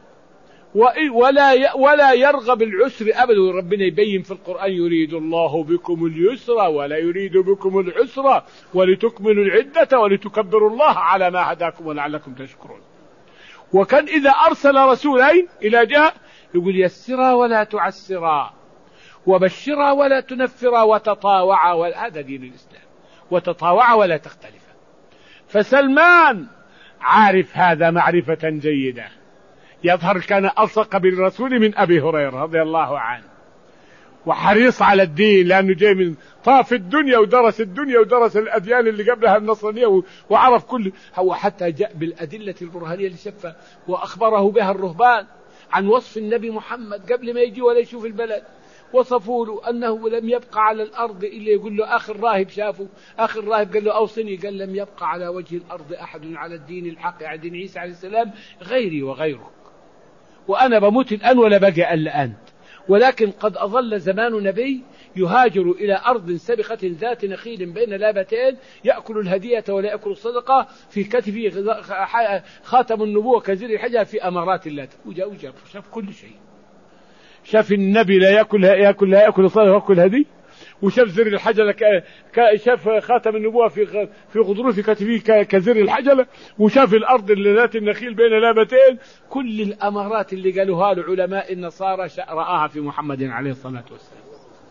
ولا يرغب العسر أبدا. ربنا يبين في القرآن: يريد الله بكم اليسر ولا يريد بكم العسر ولتكملوا العدة ولتكبروا الله على ما هداكم ولعلكم تشكرون. وكان إذا أرسل رسولين إلى جهة يقول: يسرا ولا تعسرا، وبشرا ولا تنفرا، وتطاوعا، هذا دين الإسلام، وتطاوعا ولا تختلفا. فسلمان عارف هذا معرفة جيدة، يظهر كان ألصق بالرسول من أبي هريرة رضي الله عنه، وحريص على الدين، لأنه جاي من طاف الدنيا ودرس الدنيا ودرس الأديان اللي قبلها النصرانية وعرف كل، هو حتى جاء بالأدلة البرهانية اللي شفها وأخبره بها الرهبان عن وصف النبي محمد قبل ما يجي ولا يشوف البلد. وصفوا له أنه لم يبقى على الأرض إلا، يقول له آخر راهب شافه، آخر راهب قال له: أوصني، قال: لم يبقى على وجه الأرض أحد على الدين الحق، على دين عيسى عليه السلام، غيري وغيرك، وأنا بموت الآن ولا بقى إلا أنت. ولكن قد أظل زمان نبي يهاجر إلى أرض سبخة ذات نخيل بين لابتين، يأكل الهدية ولا يأكل الصدقة، في كتفه خاتم النبوة كزر الحجر، في أمارات الله. وجاء شاف كل شيء، شاف النبي لا يأكل الصدقة ويأكل هدي، وشاف زر الحجلة شاف خاتم النبوة في غضروف كتفه كزر الحجلة، وشاف الأرض اللي ذات النخيل بين لابتين. كل الأمارات اللي قالوها لعلماء النصارى رآها في محمد عليه الصلاة والسلام.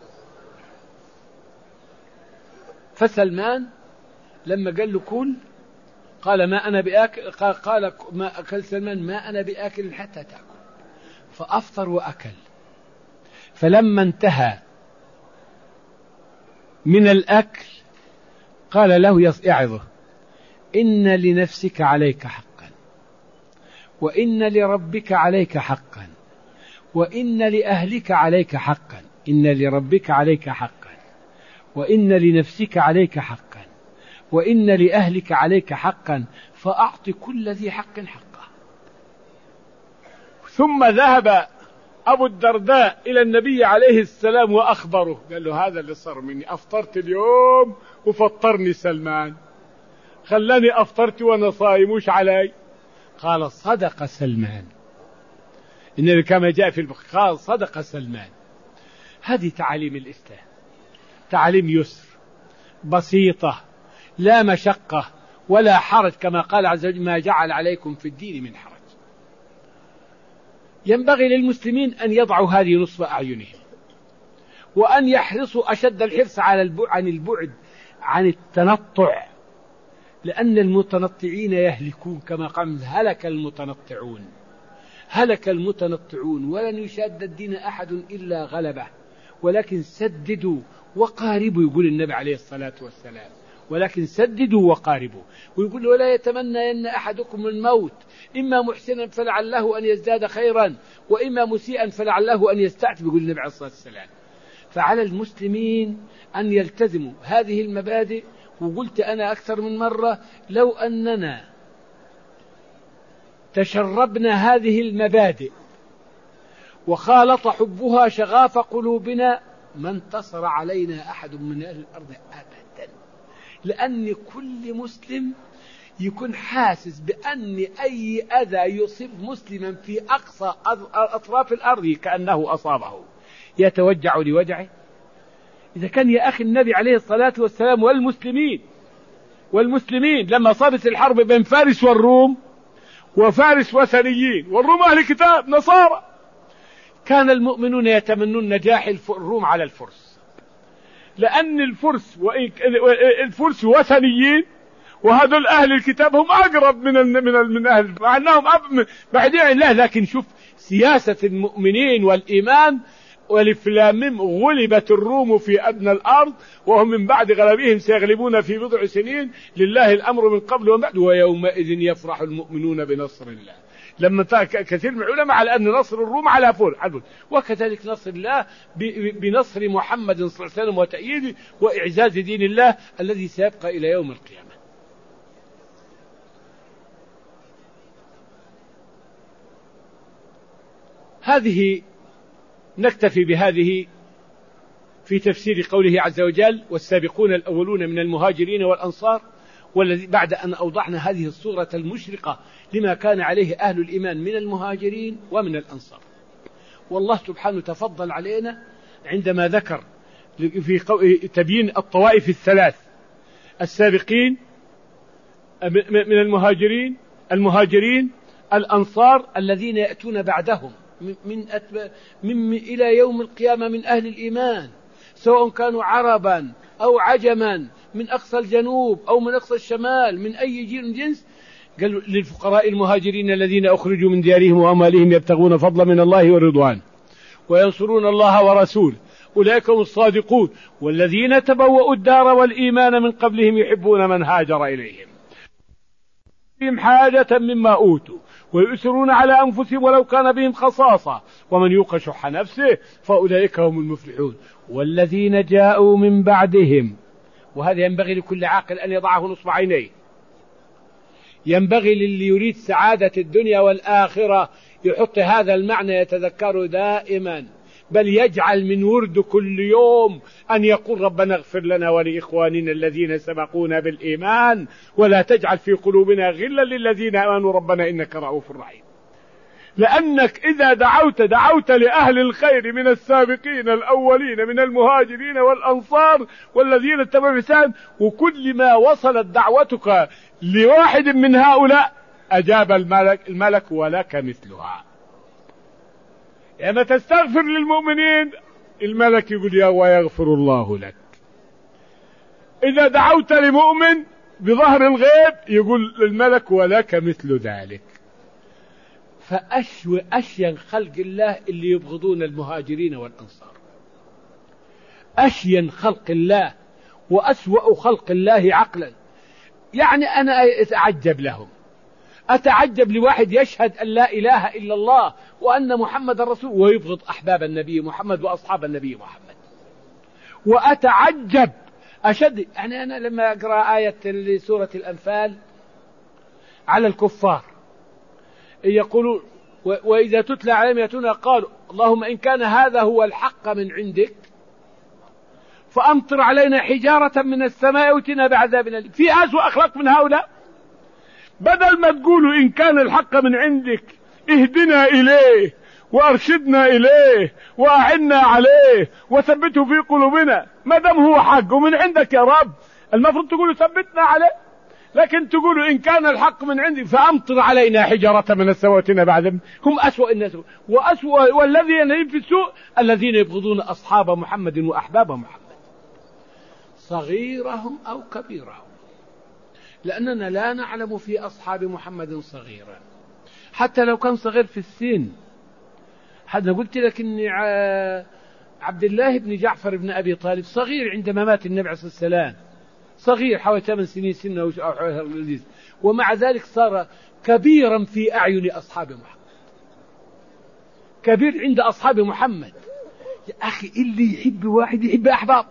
فسلمان لما قال له: كل، قال: ما أنا بآكل، قال ما أكل سلمان: ما أنا بآكل حتى تأكل. فأفطر وأكل. فلما انتهى من الأكل قال له يعظه: إن لنفسك عليك حقا، وإن لربك عليك حقا، وإن لأهلك عليك حقا، إن لربك عليك حقا، وإن لنفسك عليك حقا، وإن لأهلك عليك حقا، فأعط كل ذي حق حقه. ثم ذهب أبو الدرداء إلى النبي عليه السلام وأخبره، قال له: هذا اللي صار مني، أفطرت اليوم وفطرني سلمان، خلاني أفطرت وأنا صايم، وش علي؟ قال: صدق سلمان. إن كما جاء في البخاري قال: صدق سلمان. هذه تعاليم الإسلام، تعاليم يسر بسيطة لا مشقة ولا حرج، كما قال عز وجل ما جعل عليكم في الدين من حرج. ينبغي للمسلمين أن يضعوا هذه نصب أعينهم، وأن يحرصوا أشد الحرص عن البعد عن التنطع، لأن المتنطعين يهلكون، كما قال هلك المتنطعون، هلك المتنطعون، ولن يشاد الدين أحد إلا غلبه، ولكن سددوا وقاربوا، يقول النبي عليه الصلاة والسلام، ولكن سددوا وقاربوا. ويقول ولا يتمنى أن أحدكم الموت إما محسنا فلعله أن يزداد خيرا، وإما مسيئا فلعله أن يستعتب، يقول النبي عليه الصلاة والسلام. فعلى المسلمين أن يلتزموا هذه المبادئ. وقلت أنا أكثر من مرة لو أننا تشربنا هذه المبادئ وخالط حبها شغاف قلوبنا ما انتصر علينا أحد من أهل الأرض أبدا، لأن كل مسلم يكون حاسس بأن أي أذى يصيب مسلما في أقصى أطراف الأرض كأنه أصابه، يتوجع لوجعه. إذا كان يا أخي النبي عليه الصلاة والسلام والمسلمين لما صارت الحرب بين فارس والروم، وفارس وثنيين، والروم أهل كتاب نصارى، كان المؤمنون يتمنون نجاح الروم على الفرس، لأن الفرس وثنيين، وهذول أهل الكتاب هم أقرب من أهل، مع أنهم بعيدين عن الله. لكن شوف سياسة المؤمنين والإيمان، ولفلام غلبت الروم في أدنى الأرض وهم من بعد غلبهم سيغلبون في بضع سنين، لله الأمر من قبل ومن بعد، ويومئذ يفرح المؤمنون بنصر الله. لما كثير من العلماء على أن نصر الروم على فرس، وكذلك نصر الله بنصر محمد صلى الله عليه وسلم وتأييده وإعزاز دين الله الذي سيبقى إلى يوم القيامة. هذه نكتفي بهذه في تفسير قوله عز وجل والسابقون الأولون من المهاجرين والأنصار، والذي بعد أن أوضحنا هذه الصورة المشرقة لما كان عليه أهل الإيمان من المهاجرين ومن الأنصار. والله سبحانه تفضل علينا عندما ذكر في تبيين الطوائف الثلاث: السابقين من المهاجرين الأنصار الذين يأتون بعدهم من إلى يوم القيامة من أهل الإيمان، سواء كانوا عربا أو عجما، من أقصى الجنوب أو من أقصى الشمال، من أي جنس. قال للفقراء المهاجرين الذين أخرجوا من ديارهم وأموالهم يبتغون فضلا من الله ورضوان وينصرون الله ورسوله أولئك هم الصادقون والذين تبوأوا الدار والإيمان من قبلهم يحبون من هاجر إليهم بهم حاجة مما أوتوا ويؤثرون على أنفسهم ولو كان بهم خصاصة ومن يوق شح نفسه فأولئك هم المفلحون والذين جاءوا من بعدهم. وهذا ينبغي لكل عاقل أن يضعه نصب عينيه، ينبغي للي يريد سعادة الدنيا والآخرة يحط هذا المعنى يتذكره دائما، بل يجعل من ورد كل يوم أن يقول ربنا اغفر لنا ولإخواننا الذين سبقونا بالإيمان ولا تجعل في قلوبنا غلا للذين آمنوا ربنا إنك رؤوف رحيم. لأنك إذا دعوت لأهل الخير من السابقين الأولين من المهاجرين والأنصار والذين اتبعوا بإحسان، وكل ما وصلت دعوتك لواحد من هؤلاء أجاب الملك ولك مثلها. يعني تستغفر للمؤمنين الملك يقول يا ويغفر الله لك. إذا دعوت لمؤمن بظهر الغيب يقول الملك ولك مثل ذلك. فأشين خلق الله اللي يبغضون المهاجرين والأنصار، أشين خلق الله وأسوأ خلق الله عقلا. يعني أنا أتعجب لهم، أتعجب لواحد يشهد أن لا إله إلا الله وأن محمد رسول ويبغض أحباب النبي محمد وأصحاب النبي محمد. وأتعجب أشد، يعني أنا لما أقرأ آية لسورة الأنفال على الكفار يقولون وإذا تتلى عليهم يأتون قالوا اللهم إن كان هذا هو الحق من عندك فأمطر علينا حجارة من السماء واتنا بعذاب أليم. في أسوأ أخلاق من هؤلاء؟ بدل ما تقولوا إن كان الحق من عندك اهدنا إليه وأرشدنا إليه وأعنا عليه وثبته في قلوبنا، ما دام هو حق ومن عندك يا رب المفروض تقولوا ثبتنا عليه، لكن تقولوا إن كان الحق من عندي فأمطر علينا حجارة من السماوات بعد. هم أسوأ الناس، والذين في السوء الذين يبغضون أصحاب محمد وأحباب محمد صغيرهم أو كبيرهم، لأننا لا نعلم في أصحاب محمد صغيرا، حتى لو كان صغير في السن. حتى قلت لك إن عبد الله بن جعفر بن أبي طالب صغير عندما مات النبي عليه الصلاة والسلام، صغير حوالي 8 سنين سنة، ومع ذلك صار كبيرا في أعين أصحاب محمد، كبير عند أصحاب محمد. يا أخي اللي يحب واحد يحب أحباب،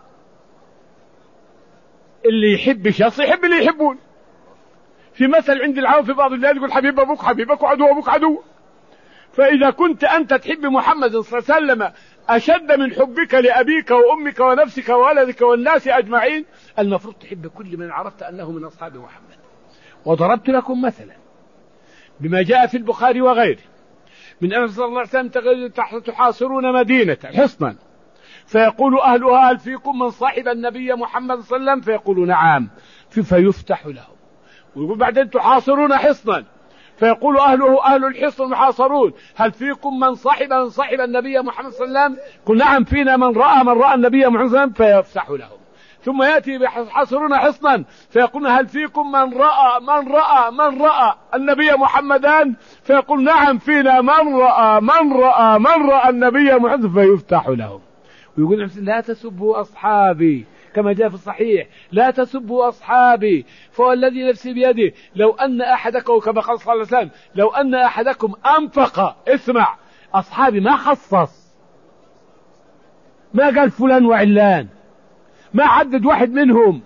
اللي يحب شخص يحب اللي يحبون. في مثل عند العام في بعض البلاد يقول حبيب أبوك حبيبك وعدو أبوك عدو. فإذا كنت أنت تحب محمد صلى الله عليه وسلم أشد من حبك لأبيك وأمك ونفسك وولدك والناس أجمعين، المفروض تحب كل من عرفت أنه من أصحاب محمد. وضربت لكم مثلا بما جاء في البخاري وغيره من أن صلى الله عليه وسلم تحاصرون مدينة حصنا، فيقول أهلها هل فيكم من صاحب النبي محمد صلى الله عليه وسلم؟ فيقول نعم، فيفتح لهم. ويقول بعدين تحاصرون حصنا، فيقول أهل الحصن المحاصرون هل فيكم من صاحب النبي محمد صلى الله عليه وسلم؟ قل نعم فينا من رأى النبي محمد صلى الله عليه وسلم، فيفتح لهم. ثم يأتي يحاصرون حصنا فيقول هل فيكم من رأى النبي محمدا؟ فيقول نعم فينا من رأى النبي محمد، فيفتح لهم. ويقول لا تسبوا أصحابي، كما جاء في الصحيح لا تسبوا أصحابي فوالذي نفسي بيده لو أن أحدكم، كما قال صلى الله عليه وسلم، لو أن أحدكم أنفق، اسمع أصحابي ما خصص، ما قال فلان وعلان، ما عدد واحد منهم،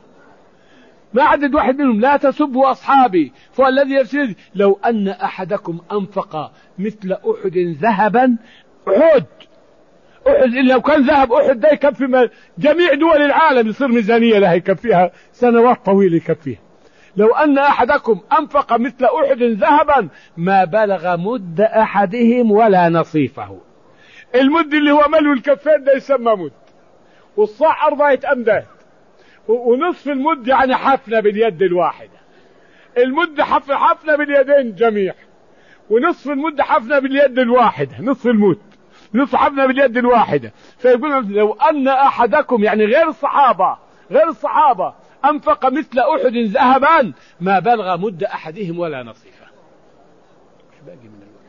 لا تسبوا أصحابي فوالذي نفسي بيده لو أن أحدكم أنفق مثل أحد ذهبا. أحد لو كان ذهب أحد ده يكفي جميع دول العالم، يصير ميزانية لها يكفيها سنوات طويلة يكفيها. لو أن أحدكم أنفق مثل أحد ذهبا ما بلغ مد أحدهم ولا نصيفه. المد اللي هو ملو الكفين ده يسمى مد، والصاع 4 أمداد، ونصف المد يعني حفنة باليد الواحدة. المد حفنة باليدين جميع، ونصف المد حفنة باليد الواحدة، نصف المد نصف حفنة باليد الواحدة. فيقول لو أن أحدكم يعني غير الصحابة أنفق مثل أحد ذهبا ما بلغ مد أحدهم ولا نصيفه. مش باقي من الوقت.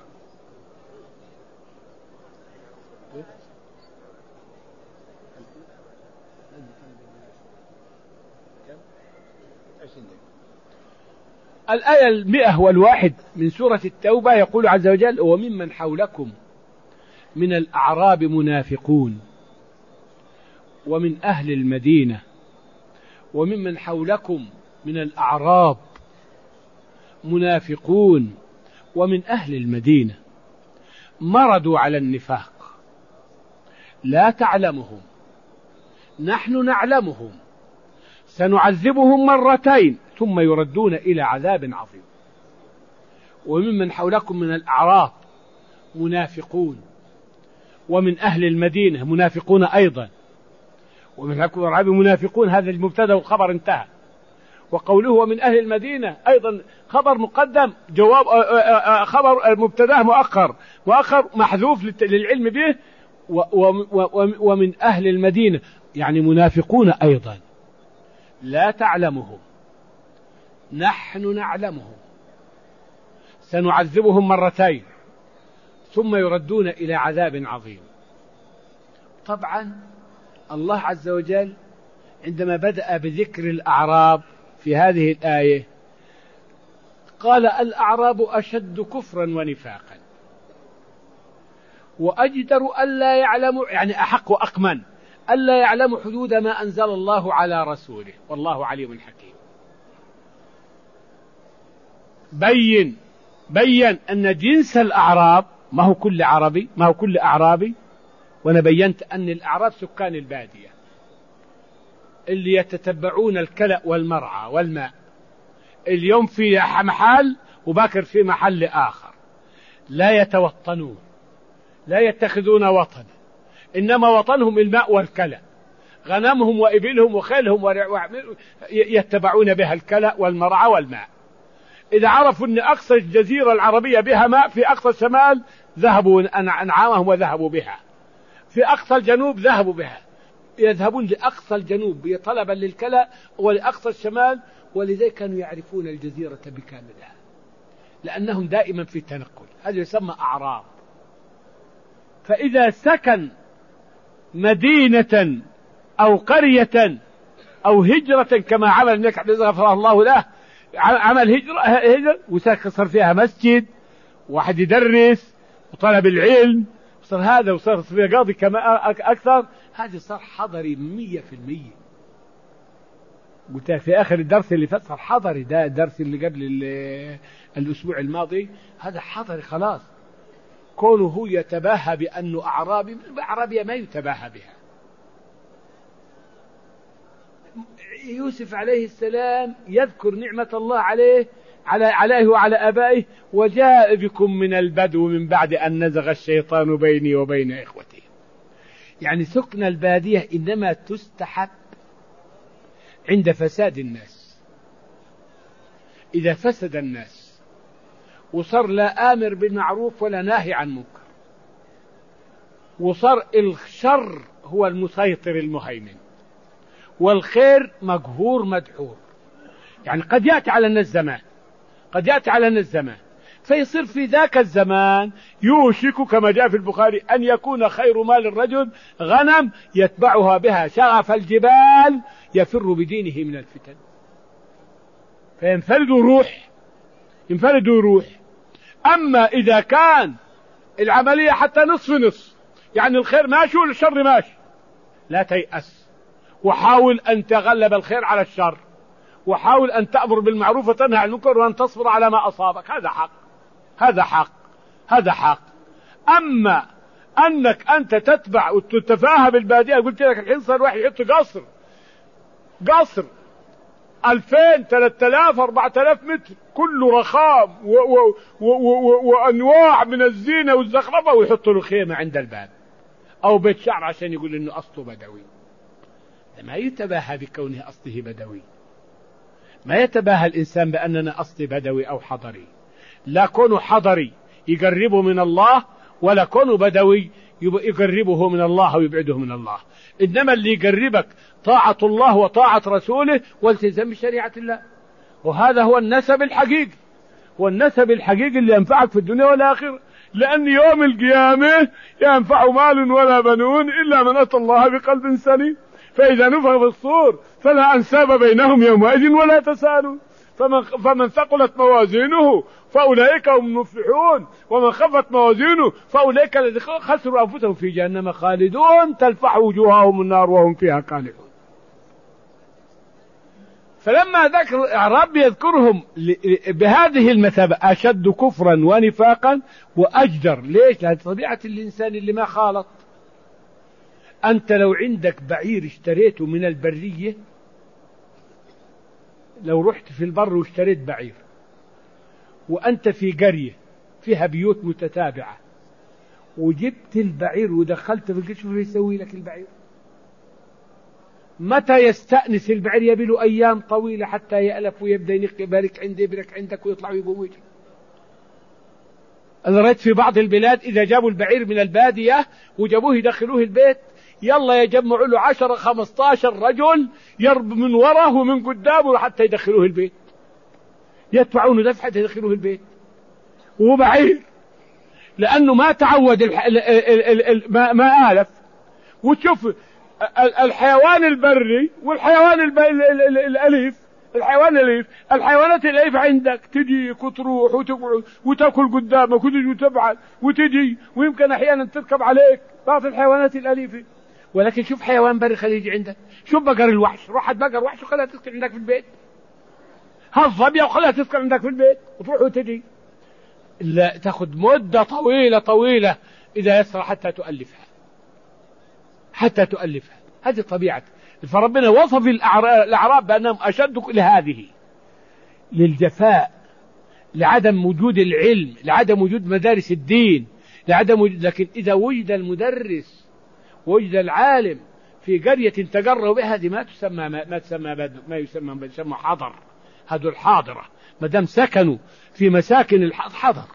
الآية 101 من سورة التوبة يقول عز وجل وممن حولكم من الأعراب منافقون ومن أهل المدينة، وممن حولكم من الأعراب منافقون ومن أهل المدينة مردوا على النفاق لا تعلمهم نحن نعلمهم سنعذبهم 2 ثم يردون إلى عذاب عظيم. وممن حولكم من الأعراب منافقون ومن أهل المدينة منافقون أيضا، ومن حولكم من الأعراب منافقون، هذا المبتدا والخبر انتهى. وقوله ومن أهل المدينة أيضا خبر مقدم، جواب خبر مبتدا مؤخر محذوف للعلم به. ومن أهل المدينة يعني منافقون أيضا لا تعلمهم نحن نعلمهم سنعذبهم 2 ثم يردون إلى عذاب عظيم. طبعا الله عز وجل عندما بدأ بذكر الأعراب في هذه الآية قال الأعراب أشد كفرا ونفاقا وأجدر ألا يعلموا، يعني أحق وأقمن ألا يعلموا حدود ما أنزل الله على رسوله والله عليم حكيم. بين أن جنس الأعراب ما هو كل عربي، ما هو كل أعرابي. وأنا بينت أن الأعراب سكان البادية اللي يتتبعون الكلأ والمرعى والماء، اليوم في محل وباكر في محل آخر، لا يتوطنون، لا يتخذون وطنا، إنما وطنهم الماء والكلأ. غنمهم وإبلهم وخيلهم يتبعون بها الكلأ والمرعى والماء. إذا عرفوا أن أقصى الجزيرة العربية بها ماء في أقصى الشمال ذهبوا أنعامهم وذهبوا بها، في أقصى الجنوب ذهبوا بها، يذهبون لأقصى الجنوب طلبا للكلأ ولأقصى الشمال. ولذلك كانوا يعرفون الجزيرة بكاملها لأنهم دائما في التنقل. هذا يسمى أعراب. فإذا سكن مدينة أو قرية أو هجرة كما عمل النبي غفر الله له، عمل هجرة وصار فيها مسجد، واحد يدرس وطلب العلم، وصار هذا وصار فيها قاضي كما أكثر، هذا صار حضري 100%. قلت في آخر الدرس اللي فات صار حضري، ده الدرس اللي قبل الأسبوع الماضي، هذا حضري خلاص. كونه هو يتباهى بأنه أعرابي، أعرابية ما يتباهى بها. يوسف عليه السلام يذكر نعمة الله عليه وعلى آبائه، وجاء بكم من البدو من بعد أن نزغ الشيطان بيني وبين إخوتي. يعني سكن البادية إنما تستحب عند فساد الناس. إذا فسد الناس وصار لا آمر بالمعروف ولا ناهي عن منكر، وصار الشر هو المسيطر المهيمن والخير مقهور مدحور. يعني قد يأتي على الناس زمان فيصير في ذاك الزمان يوشك كما جاء في البخاري أن يكون خير مال الرجل غنم يتبعها بها شغف الجبال يفر بدينه من الفتن، فينفرد روح. أما إذا كان العملية حتى نصف، يعني الخير ماشي والشر ماشي، لا تيأس، وحاول أن تغلب الخير على الشر، وحاول أن تأمر بالمعروف وتنهى عن المنكر وأن تصبر على ما أصابك. هذا حق. أما أنك أنت تتبع وتتفاهى بالبادية، قلت لك الحين صار واحد يحط قصر 2000 3000 4000 متر كله رخام وأنواع من الزينة والزخرفة، ويحط له خيمة عند الباب أو بيت شعر عشان يقول إنه أصله بدوي. ما يتباهى بكونه أصله بدوي، ما يتباهى الإنسان بأننا أصلي بدوي أو حضري. لا كونه حضري يقربه من الله، ولا كونه بدوي يقربه من الله ويبعده من الله. إنما اللي يقربك طاعة الله وطاعة رسوله والتزام بشريعة الله، وهذا هو النسب الحقيقي اللي ينفعك في الدنيا والآخرة. لأن يوم القيامة ينفع مال ولا بنون إلا من أتى الله بقلب سليم. فإذا نفخ في الصور فلا أنساب بينهم يومئذ ولا تسالون. فمن ثقلت موازينه فأولئك هم المفلحون، ومن خفت موازينه فأولئك الذين خسروا أنفسهم في جهنم خالدون تلفح وجوههم النار وهم فيها كالحون. فلما ذكر الأعراب يذكرهم بهذه المثابة أشد كفرا ونفاقا وأجدر. ليش؟ لأن طبيعة الإنسان اللي ما خالط. أنت لو عندك بعير اشتريته من البرية، لو رحت في البر واشتريت بعير وأنت في قرية فيها بيوت متتابعة وجبت البعير ودخلت في القرية، شوف يسوي لك البعير. متى يستأنس البعير؟ يبيله أيام طويلة حتى يألف ويبدأ يبارك عندك ويطلع ويقوم ويجي. أنا رأيت في بعض البلاد إذا جابوا البعير من البادية وجابوه يدخلوه البيت، يلا يجمعوا له 10-15 رجل يرب من وراه ومن قدامه حتى يدخلوه البيت، يدفعونه دفع حتى يدخلوه البيت. وهو بعير لأنه ما تعود ما آلف. وتشوف الحيوان البري والحيوان الأليف، الحيوانات الأليف عندك تجيك وتروح وتقعد وتأكل قدامك وتجي وتبعد وتجي، ويمكن أحيانا تركب عليك بعض الحيوانات الأليفة. ولكن شوف حيوان بري خليه يجي عندك. شوف بقر الوحش، روح بقر وحش وخليها تسكن عندك في البيت. هالظبية وخليها تسكن عندك في البيت وتروح وتجي. لا، تأخذ مدة طويلة إذا يسر حتى تؤلفها. هذه طبيعة. فربنا وصف الأعراب بأنهم أشد لهذه، للجفاء، لعدم وجود العلم، لعدم وجود مدارس الدين، لكن إذا وجد المدرس وجد العالم في قرية تجروا بها، هذه ما يسمى حضر. هذو الحاضرة ما دام سكنوا في مساكن الحضر.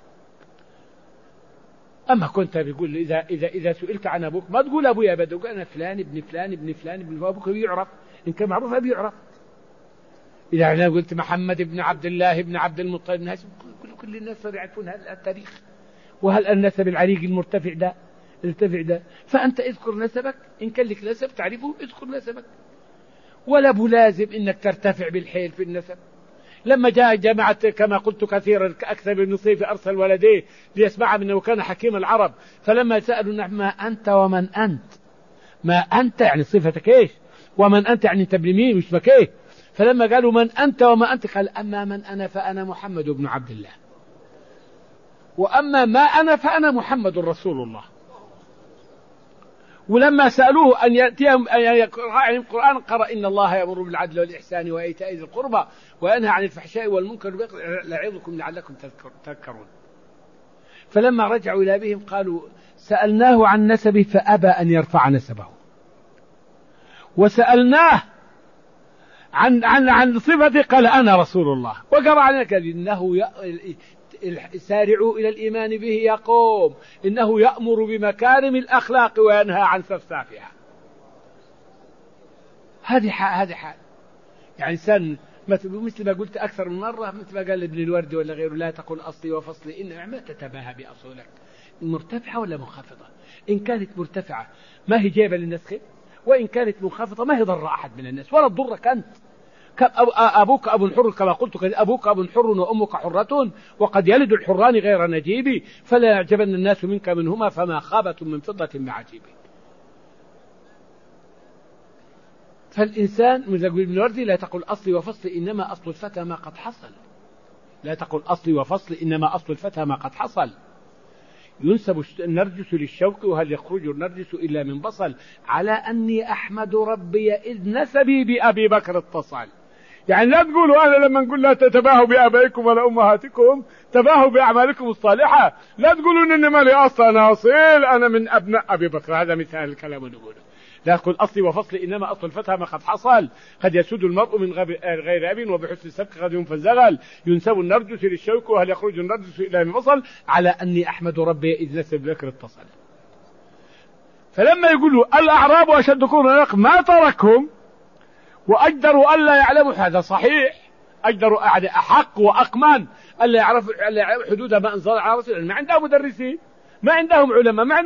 أما كنت بيقول إذا سئلت عن أبوك ما تقول أبويا بدو، قال أنا فلان ابن فلان ابن فلان ابن أبوك بيعرف، إن كان معروف بيعرف. إذا أنا قلت محمد ابن عبد الله ابن عبد المطلب ابن هاشم، كل الناس صار يعرفون هذا التاريخ، وهل النسب العريق المرتفع ده. فأنت اذكر نسبك، إن كان لك نسب تعرفه اذكر نسبك، ولا بلازم إنك ترتفع بالحيل في النسب. لما جاء جماعة كما قلت كثيرا أكثر بن صيف أرسل ولديه ليسمع منه وكان حكيم العرب، فلما سألوا ما أنت ومن أنت، ما أنت يعني صفتك إيش، ومن أنت يعني أنت ابن مين واسمك إيه. فلما قالوا من أنت وما أنت قال أما من أنا فأنا محمد بن عبد الله، وأما ما أنا فأنا محمد رسول الله. ولما سألوه أن يأتيهم أن يقرأ عليهم القرآن قرأ إن الله يأمر بالعدل والإحسان وإيتاء ذي القربى وينهى عن الفحشاء والمنكر يعظكم لعلكم تذكرون. فلما رجعوا إلى أبيهم قالوا سألناه عن نسبه فأبى أن يرفع نسبه، وسألناه عن صفته قال أنا رسول الله. وقرأ علينا قال إنه سارعوا إلى الإيمان به يقوم، إنه يأمر بمكارم الأخلاق وينهى عن سفسافها. هذه حال يعني إنسان مثل ما قلت أكثر من مرة، مثل ما قال ابن الوردي ولا غيره لا تقل أصلي وفصلي، إن ما تتباهى بأصولك مرتفعة ولا منخفضة. إن كانت مرتفعة ما هي جايبة للناس خير، وإن كانت منخفضة ما هي ضر أحد من الناس ولا تضرك أنت. أبوك أب حر كما قلت، أبوك أب حر وأمك حرة وقد يلد الحران غير نجيب، فلا يعجبن الناس منك منهما فما خابة من فضة بعجيب. فالإنسان من ابن الوردي لا تقل أصلي وفصلي إنما أصل الفتى ما قد حصل، لا تقل أصلي وفصلي إنما أصل الفتى ما قد حصل. ينسب النرجس للشوق وهل يخرج النرجس إلا من بصل، على أني أحمد ربي إذ نسبي بأبي بكر اتصل. يعني لا تقولوا أنا لما نقول لا تتباهوا بآبائكم ولا أمهاتكم تباهوا بأعمالكم الصالحة، لا تقولوا إنما لي أصل أنا أصيل أنا من أبناء أبي بكر، هذا مثال الكلام نقوله. لا تقول أصلي وفصلي إنما أصل الفتى ما قد حصل، قد يسود المرء من غير أب وبحسن السبق قد ينفى الزغل، ينسب النرجس للشوك وهل يخرج النرجس إلى من بصل، على أني أحمد ربي إذ نسب بكر اتصل. فلما يقولوا الأعراب أشد كفرا ما تركهم وأجدروا ألا يعلموا، هذا صحيح، أجدروا أحق وأقمان ألا يعرفوا حدود ما أنزل على رسول الله. ما عندهم مدرسين، ما عندهم علماء، ما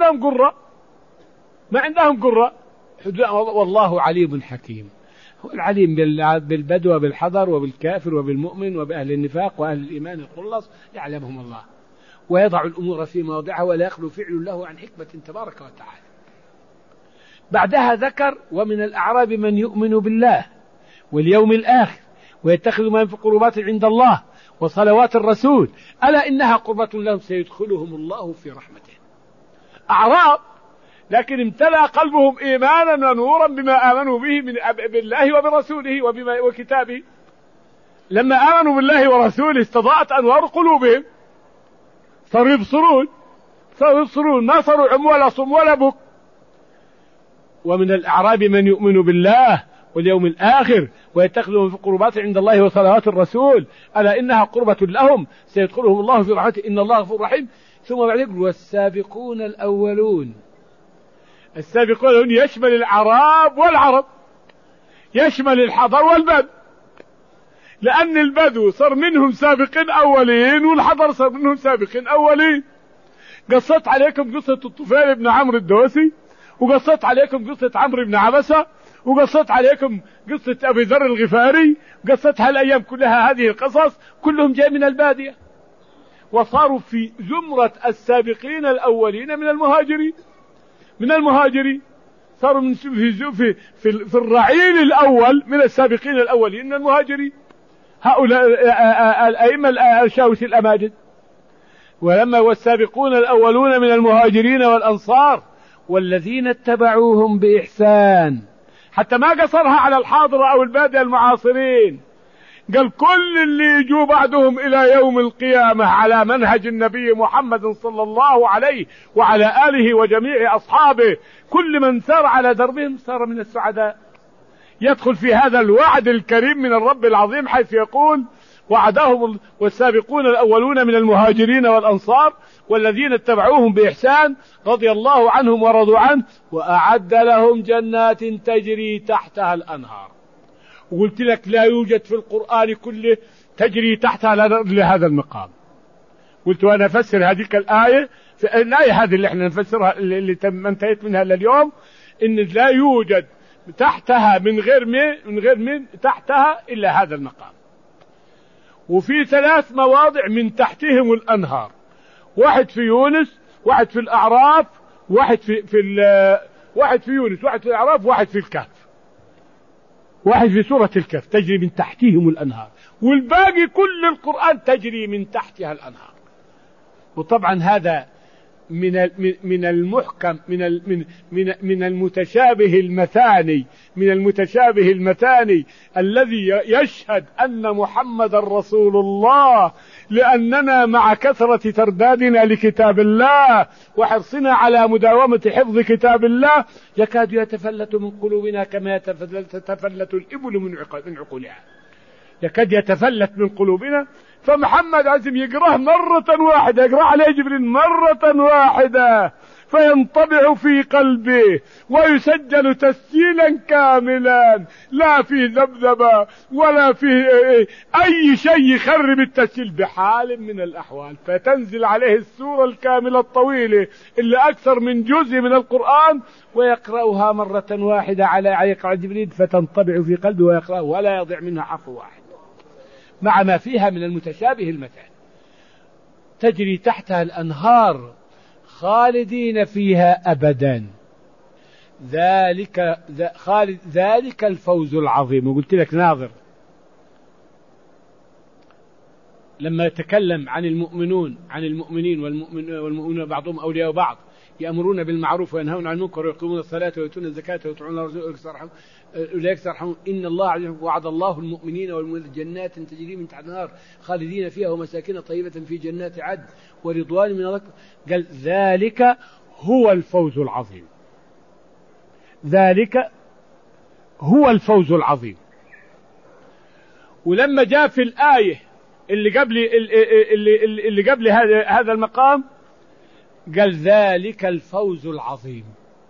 عندهم قراء، والله عليم حكيم. هو العليم بالبدو وبالحضر وبالكافر وبالمؤمن وبأهل النفاق وأهل الإيمان الخلص يعلمهم الله، ويضع الأمور في مواضعها ولا يخلو فعل له عن حكمة تبارك وتعالى. بعدها ذكر ومن الأعراب من يؤمن بالله واليوم الآخر ويتخذ ما في قربات عند الله وصلوات الرسول ألا إنها قربة لهم سيدخلهم الله في رحمته. أعراب لكن امتلأ قلبهم إيمانا ونورا بما آمنوا به بالله وبرسوله وكتابه. لما آمنوا بالله ورسوله استضاءت أنوار قلوبهم، صاروا يبصرون ما صاروا عم ولا صم ولا بك. ومن الأعراب من يؤمن بالله واليوم الآخر ويتخذهم في قربات عند الله وصلوات الرسول ألا إنها قربة لهم سيدخلهم الله في رحمته إن الله غفور رحيم. ثم بعد يقول والسابقون الأولون. السابقون يشمل الأعراب والعرب، يشمل الحضر والبدو، لأن البدو صار منهم سابقين أولين والحضر صار منهم سابقين أولين. قصت عليكم قصة الطفيل بن عمرو الدوسي، وقصت عليكم قصة عمرو بن عبسة، وقصت عليكم قصة أبي ذر الغفاري، قصت هالأيام كلها. هذه القصص كلهم جاء من البادية، وصاروا في زمرة السابقين الأولين من المهاجرين، صاروا من في الرعيل الأول من السابقين الأولين من المهاجرين، هؤلاء الأئمة الشاوس الأماجد. ولما والسابقون الأولون من المهاجرين والأنصار والذين اتبعوهم بإحسان، حتى ما قصرها على الحاضر أو البادئ المعاصرين، قال كل اللي يجوا بعدهم إلى يوم القيامة على منهج النبي محمد صلى الله عليه وعلى آله وجميع أصحابه، كل من سار على دربهم صار من السعداء، يدخل في هذا الوعد الكريم من الرب العظيم، حيث يقول وعدهم والسابقون الأولون من المهاجرين والأنصار والذين اتبعوهم بإحسان رضي الله عنهم ورضوا عنه وأعد لهم جنات تجري تحتها الأنهار. وقلت لك لا يوجد في القرآن كله تجري تحتها لهذا المقام. قلت وأنا أفسر هذيك الآية، في الآية هذه اللي احنا نفسرها اللي انتهيت منها لليوم، إن لا يوجد تحتها من غير تحتها إلا هذا المقام. وفي 3 مواضع من تحتهم الأنهار، واحد في يونس، واحد في الأعراف، واحد في يونس، واحد في الأعراف، واحد في الكهف، واحد في سورة الكهف تجري من تحتهم الأنهار، والباقي كل القرآن تجري من تحتها الأنهار. وطبعا هذا من المحكم من المتشابه المثاني الذي يشهد أن محمد رسول الله، لأننا مع كثرة تردادنا لكتاب الله وحرصنا على مداومة حفظ كتاب الله يكاد يتفلت من قلوبنا كما تتفلت الإبل من عقولها، يكاد يتفلت من قلوبنا. فمحمد عزم يقرأه مرة واحدة، يقرأ عليه جبريل مرة واحدة فينطبع في قلبه ويسجل تسجيلا كاملا، لا فيه ذبذبة ولا فيه أي شيء يخرب التسجيل بحال من الأحوال، فتنزل عليه السورة الكاملة الطويلة اللي أكثر من جزء من القرآن ويقرأها مرة واحدة على جبريل فتنطبع في قلبه ويقرأه ولا يضيع منها حرف واحد، مع ما فيها من المتشابه المثاني. تجري تحتها الأنهار خالدين فيها أبدا، ذلك الفوز العظيم. وقلت لك ناظر لما يتكلم عن المؤمنين والمؤمنون بعضهم أولياء بعض، يأمرون بالمعروف وينهون عن المنكر ويقيمون الصلاة ويؤتون الزكاة ويطيعون الرسول أولئك سيرحمون إن الله وعد الله المؤمنين والمؤمنات جنات تجري من تحتها الأنهار خالدين فيها ومساكن طيبة في جنات عدن ورضوان من الله. قال ذلك هو الفوز العظيم، ذلك هو الفوز العظيم. ولما جاء في الآية اللي قبل هذا المقام قال ذلك الفوز العظيم،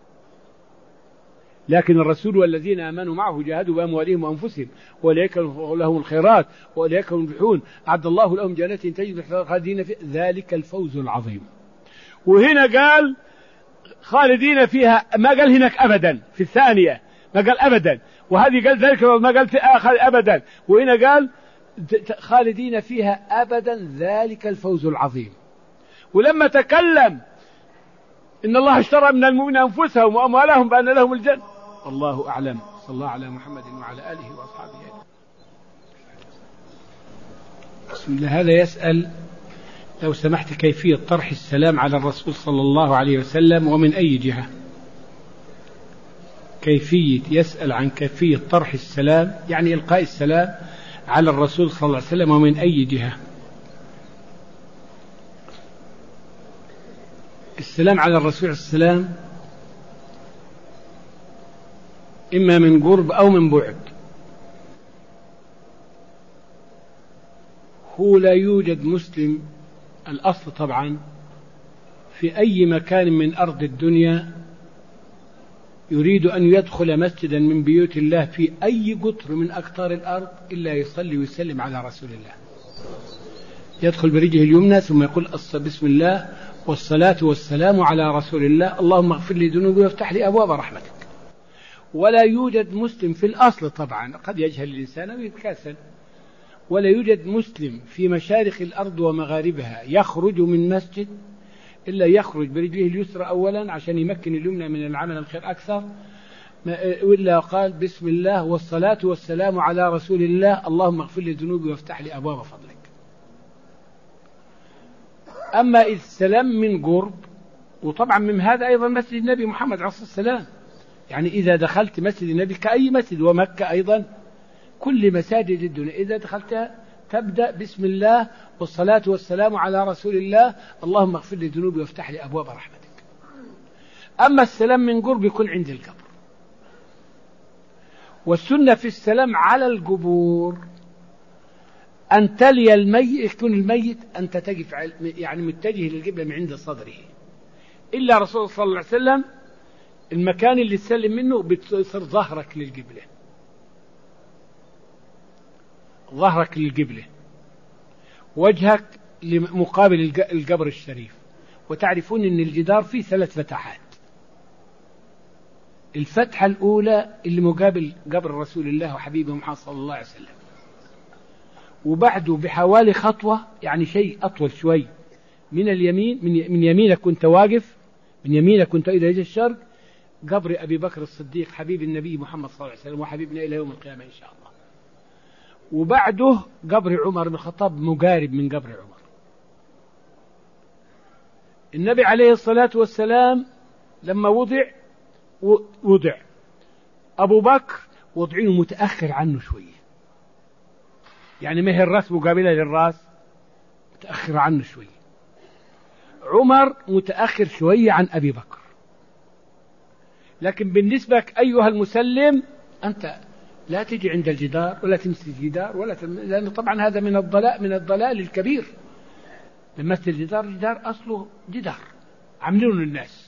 لكن الرسول والذين آمنوا معه جاهدوا بأموالهم وأنفسهم وأولئك لهم الخيرات وأولئك هم المفلحون أعد الله لهم جنات تجري من تحتها خالدين فيها ذلك الفوز العظيم. وهنا قال خالدين فيها، ما قال هناك أبدا في الثانية، ما قال أبدا، وهذه قال ذلك ما قال في آخر أبدا، وهنا قال خالدين فيها أبدا ذلك الفوز العظيم. ولما تكلم إن الله اشترى من المؤمنين أنفسهم وأموالهم بأن لهم الجنة، الله أعلم. صلى الله على محمد وعلى آله وأصحابه. بسم الله. هذا يسأل لو سمحت كيفية طرح السلام على الرسول صلى الله عليه وسلم ومن أي جهة؟ يسأل عن كيفية طرح السلام، يعني إلقاء السلام على الرسول صلى الله عليه وسلم ومن أي جهة؟ السلام على الرسول صلى الله عليه وسلم إما من قرب أو من بعد. هو لا يوجد مسلم، الأصل طبعا في أي مكان من أرض الدنيا يريد أن يدخل مسجدا من بيوت الله في أي قطر من أقطار الأرض إلا يصلي ويسلم على رسول الله، يدخل برجله اليمنى ثم يقول بسم الله والصلاة والسلام على رسول الله اللهم اغفر لي ذنوبي وافتح لي أبواب رحمتك. ولا يوجد مسلم في الأصل طبعا، قد يجهل الإنسان ويتكاسل، ولا يوجد مسلم في مشارق الأرض ومغاربها يخرج من مسجد إلا يخرج برجله اليسرى أولا عشان يمكن اليمنى من العمل الخير أكثر، وإلا قال بسم الله والصلاة والسلام على رسول الله اللهم اغفر لي ذنوبي وافتح لي أبواب فضلك. أما إذ السلام من قرب، وطبعا من هذا أيضا مسجد النبي محمد عليه الصلاة والسلام، يعني إذا دخلت مسجد النبي كأي مسجد، ومكة أيضا كل مساجد الدنيا إذا دخلت تبدأ بسم الله والصلاة والسلام على رسول الله، اللهم اغفر لي ذنوبي وافتح لي أبواب رحمتك. أما السلام من قرب يكون عند القبر. والسنة في السلام على القبور أن تلي الميت، يكون الميت أنت تقف يعني متجه للقبلة من عند صدره، إلا رسول الله صلى الله عليه وسلم المكان اللي تسلم منه بتصير ظهرك للقبلة، ظهرك للقبلة، وجهك مقابل القبر الشريف. وتعرفون أن الجدار فيه 3 فتحات. الفتحة الأولى اللي مقابل قبر رسول الله وحبيبه محمد صلى الله عليه وسلم، وبعده بحوالي خطوة يعني شيء أطول شوي من اليمين، من يمينك كنت واقف، من يمينك كنت إلى الشرق قبر أبي بكر الصديق حبيب النبي محمد صلى الله عليه وسلم وحبيبنا إلى يوم القيامة إن شاء الله. وبعده قبر عمر بن الخطاب مقارب من قبر عمر. النبي عليه الصلاة والسلام لما وضع أبو بكر وضعينه متأخر عنه شوية، يعني ما هي الرأس مقابلة للرأس، متأخر عنه شوية. عمر متأخر شوية عن أبي بكر. لكن بالنسبة لك أيها المسلم أنت لا تجي عند الجدار ولا تمسك الجدار لأن طبعا هذا من الضلال الكبير. لمس الجدار أصله جدار عاملونه الناس.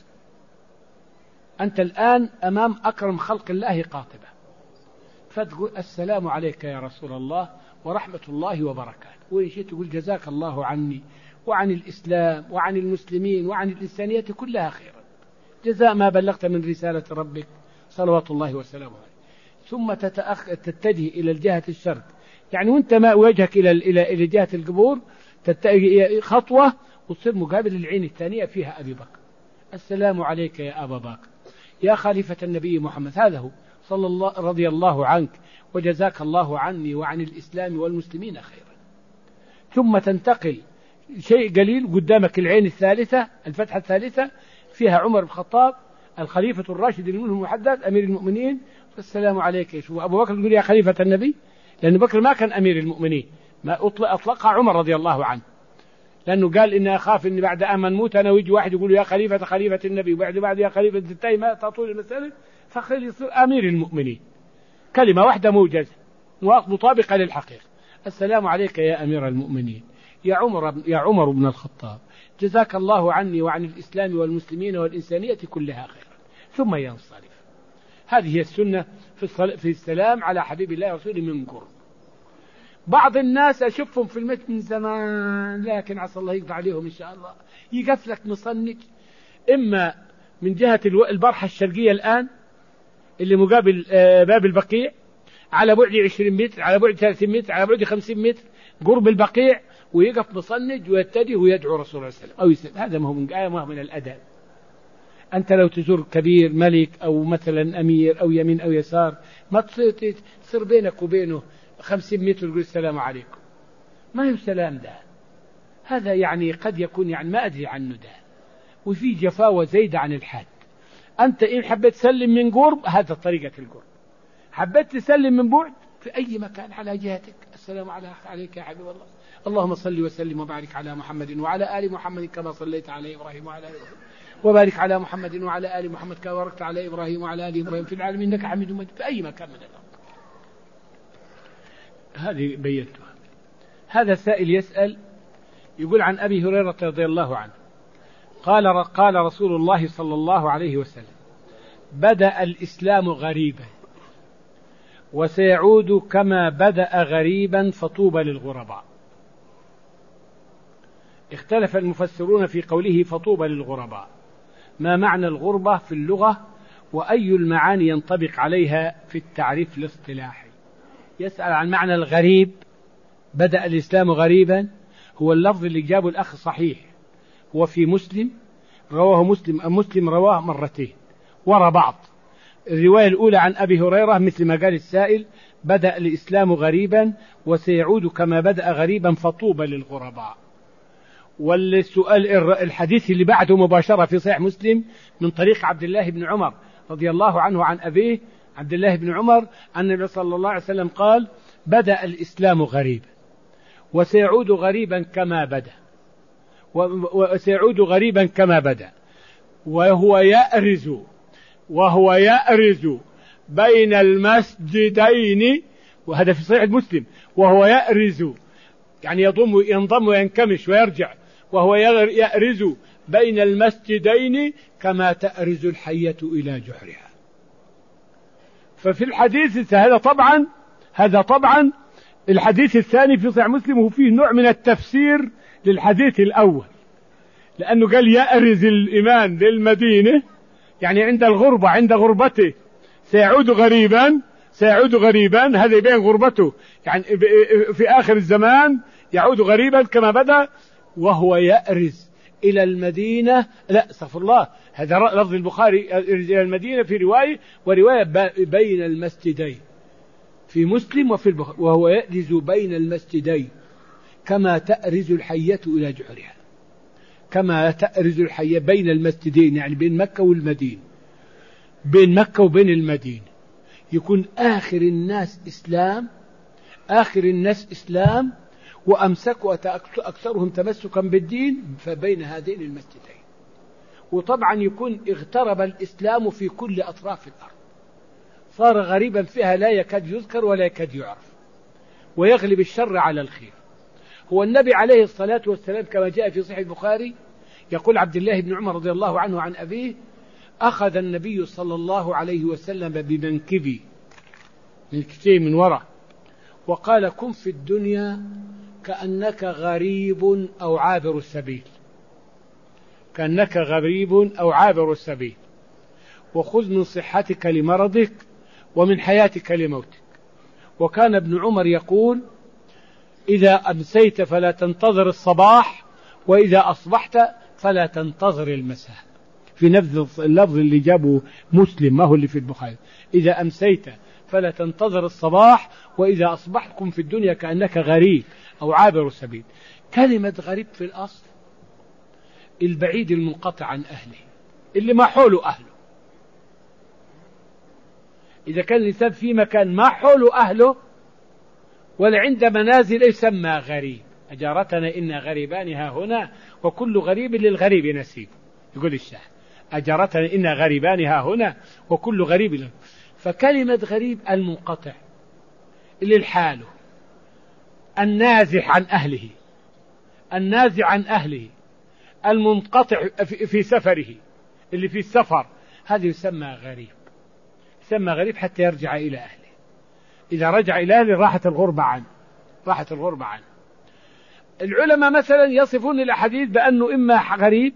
أنت الآن أمام أكرم خلق الله قاطبة، فتقول السلام عليك يا رسول الله ورحمة الله وبركاته، وإن شئت تقول جزاك الله عني وعن الإسلام وعن المسلمين وعن الإنسانية كلها خيرا، جزاء ما بلغت من رسالة ربك صلوات الله وسلامه عليه. ثم تتجه إلى الجهة الشرق، يعني وانت ما وجهك إلى جهة القبور خطوة وتصير مقابل العين الثانية فيها أبي بكر. السلام عليك يا أبا بكر يا خليفة النبي محمد، هذا هو صلى الله رضي الله عنك وجزاك الله عني وعن الإسلام والمسلمين خيرا. ثم تنتقل شيء قليل قدامك العين الثالثة، الفتحة الثالثة فيها عمر بن الخطاب الخليفة الراشد منه المحدث أمير المؤمنين. فالسلام عليك. شوف أبو بكر يقول يا خليفة النبي، لأن بكر ما كان أمير المؤمنين، ما أطلقها عمر رضي الله عنه، لأنه قال إن أخاف إن بعد أن نموت أنا ويجي واحد يقول يا خليفة النبي وبعد يا خليفة التاني ما تطول المسألة، فخلي يصير أمير المؤمنين، كلمة واحدة موجزة مطابقة للحقيقة. السلام عليك يا أمير المؤمنين يا عمر بن الخطاب، جزاك الله عني وعن الإسلام والمسلمين والإنسانية كلها خيرا، ثم ينصرف. هذه هي السنة في السلام على حبيب الله ورسوله من قرب. بعض الناس أشوفهم في المسجد من زمان، لكن عسى الله يقضي عليهم إن شاء الله، يقف لك مصنج إما من جهة البرحة الشرقية الآن اللي مقابل باب البقيع على بعد 20 متر، على بعد 30 متر، على بعد 50 متر قرب البقيع، ويقف مصنج ويتجه ويدعو رسول الله صلى الله عليه وسلم. هذا ما هو من الأدب. أنت لو تزور كبير ملك أو مثلا أمير أو يمين أو يسار، ما تصير بينك وبينه 50 متر تقول السلام عليكم، ما هو سلام ده. هذا يعني قد يكون يعني ما أدري عنه ده، وفي جفاوة زيادة عن الحد. أنت إن حبيت تسلم من قرب هذا طريقة القرب، حبيت تسلم من بعد في أي مكان على جهتك، السلام عليك يا حبيب الله، اللهم صل وسلم وبارك على محمد وعلى آل محمد كما صليت على إبراهيم وعلى آل إبراهيم وبارك على محمد وعلى آل محمد كما باركت على إبراهيم وعلى آل إبراهيم في العالمين إنك حميد مجيد، في أي مكان من الأرض. هذه بينتها. هذا سائل يسأل يقول عن أبي هريرة رضي الله عنه قال رسول الله صلى الله عليه وسلم: بدأ الإسلام غريبا وسيعود كما بدأ غريبا فطوبى للغرباء. اختلف المفسرون في قوله فطوبى للغرباء، ما معنى الغربة في اللغة وأي المعاني ينطبق عليها في التعريف الاصطلاحي. يسأل عن معنى الغريب. بدأ الإسلام غريبا هو اللفظ اللي جابه الأخ صحيح، هو في مسلم، رواه مسلم رواه مرتين وراء بعض. الرواية الأولى عن أبي هريرة مثل ما قال السائل: بدأ الإسلام غريبا وسيعود كما بدأ غريبا فطوبى للغرباء. والسؤال الحديث اللي بعده مباشرة في صحيح مسلم من طريق عبد الله بن عمر رضي الله عنه عن أبيه عبد الله بن عمر أن النبي صلى الله عليه وسلم قال: بدأ الإسلام غريبا وسيعود غريبا كما بدأ، وسيعود غريبا كما بدأ، وهو يأرز بين المسجدين، وهذا في صحيح مسلم، وهو يأرز يعني ينضم وينكمش ويرجع، وهو يأرز بين المسجدين كما تأرز الحية إلى جحرها. ففي الحديث هذا طبعا الحديث الثاني في صحيح مسلم وفيه نوع من التفسير للحديث الأول، لأنه قال يأرز الإيمان للمدينة، يعني عند الغربة، عند غربته سيعود غريبا، هذا يبين غربته، يعني في آخر الزمان يعود غريبا كما بدأ، وهو يأرز إلى المدينة، لا استغفر الله، هذا لفظ البخاري إلى المدينة في رواية، ورواية بين المسجدين في مسلم وفي البخاري، وهو يأرز بين المسجدين كما تأرز الحية إلى جحرها، كما تأرز الحية بين المسجدين، يعني بين مكة والمدينة، بين مكة وبين المدينة، يكون آخر الناس إسلام وأمسكوا أكثرهم تمسكا بالدين فبين هذين المسجدين. وطبعا يكون اغترب الإسلام في كل أطراف الأرض، صار غريبا فيها لا يكاد يذكر ولا يكاد يعرف، ويغلب الشر على الخير. هو النبي عليه الصلاة والسلام كما جاء في صحيح البخاري، يقول عبد الله بن عمر رضي الله عنه عن أبيه: أخذ النبي صلى الله عليه وسلم بمنكبي من كتير من وراء، وقال: كن في الدنيا كأنك غريب أو عابر السبيل، كأنك غريب أو عابر السبيل، وخذ من صحتك لمرضك ومن حياتك لموتك. وكان ابن عمر يقول: إذا أمسيت فلا تنتظر الصباح، وإذا أصبحت فلا تنتظر المساء، في نفس اللفظ اللي جابه مسلم، ما هو اللي في البخاري: إذا أمسيت فلا تنتظر الصباح، وإذا أصبحت كن في الدنيا كأنك غريب أو عابر السبيل. كلمة غريب في الأصل البعيد المنقطع عن أهله، اللي ما حوله أهله. إذا كان الإنسان في مكان ما حوله أهله ولا عند منازل يسمى غريب. أجارتنا إنا غريبان ها هنا، وكل غريب للغريب نسيب، يقول الشاعر: أجارتنا إنا غريبان ها هنا وكل غريب. فكلمة غريب المنقطع اللي لحاله، النازح عن أهله، المنقطع في سفره، اللي في السفر، هذا يسمى غريب حتى يرجع إلى أهله. إذا رجع إلى أهله راحت الغربة عنه. العلماء مثلا يصفون الأحاديث بأنه إما غريب،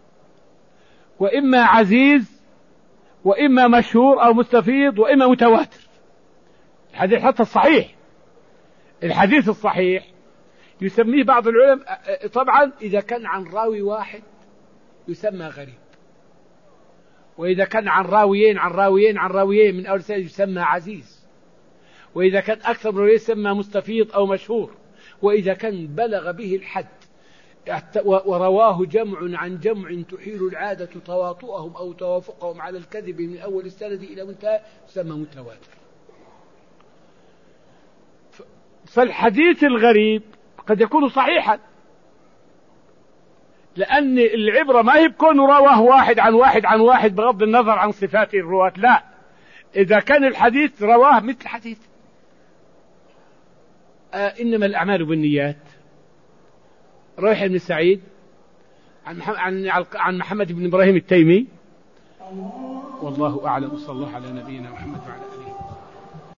وإما عزيز، وإما مشهور أو مستفيض، وإما متواتر. الحديث حتى الحديث الصحيح يسميه بعض العلماء طبعا إذا كان عن راوي واحد يسمى غريب، وإذا كان عن راويين من أول سنة يسمى عزيز، وإذا كان أكثر من راوي يسمى مستفيض أو مشهور، وإذا كان بلغ به الحد ورواه جمع عن جمع تحيل العادة تواطؤهم أو توافقهم على الكذب من أول السند إلى منتهى يسمى متواتر. فالحديث الغريب قد يكون صحيحا، لأن العبرة ما هي بكون رواه واحد عن واحد بغض النظر عن صفات الرواة، لا، إذا كان الحديث رواه مثل حديث إنما الأعمال بالنيات، رويح بن سعيد عن محمد بن إبراهيم التيمي، والله أعلم، وصلى الله على نبينا محمد وعلى آله.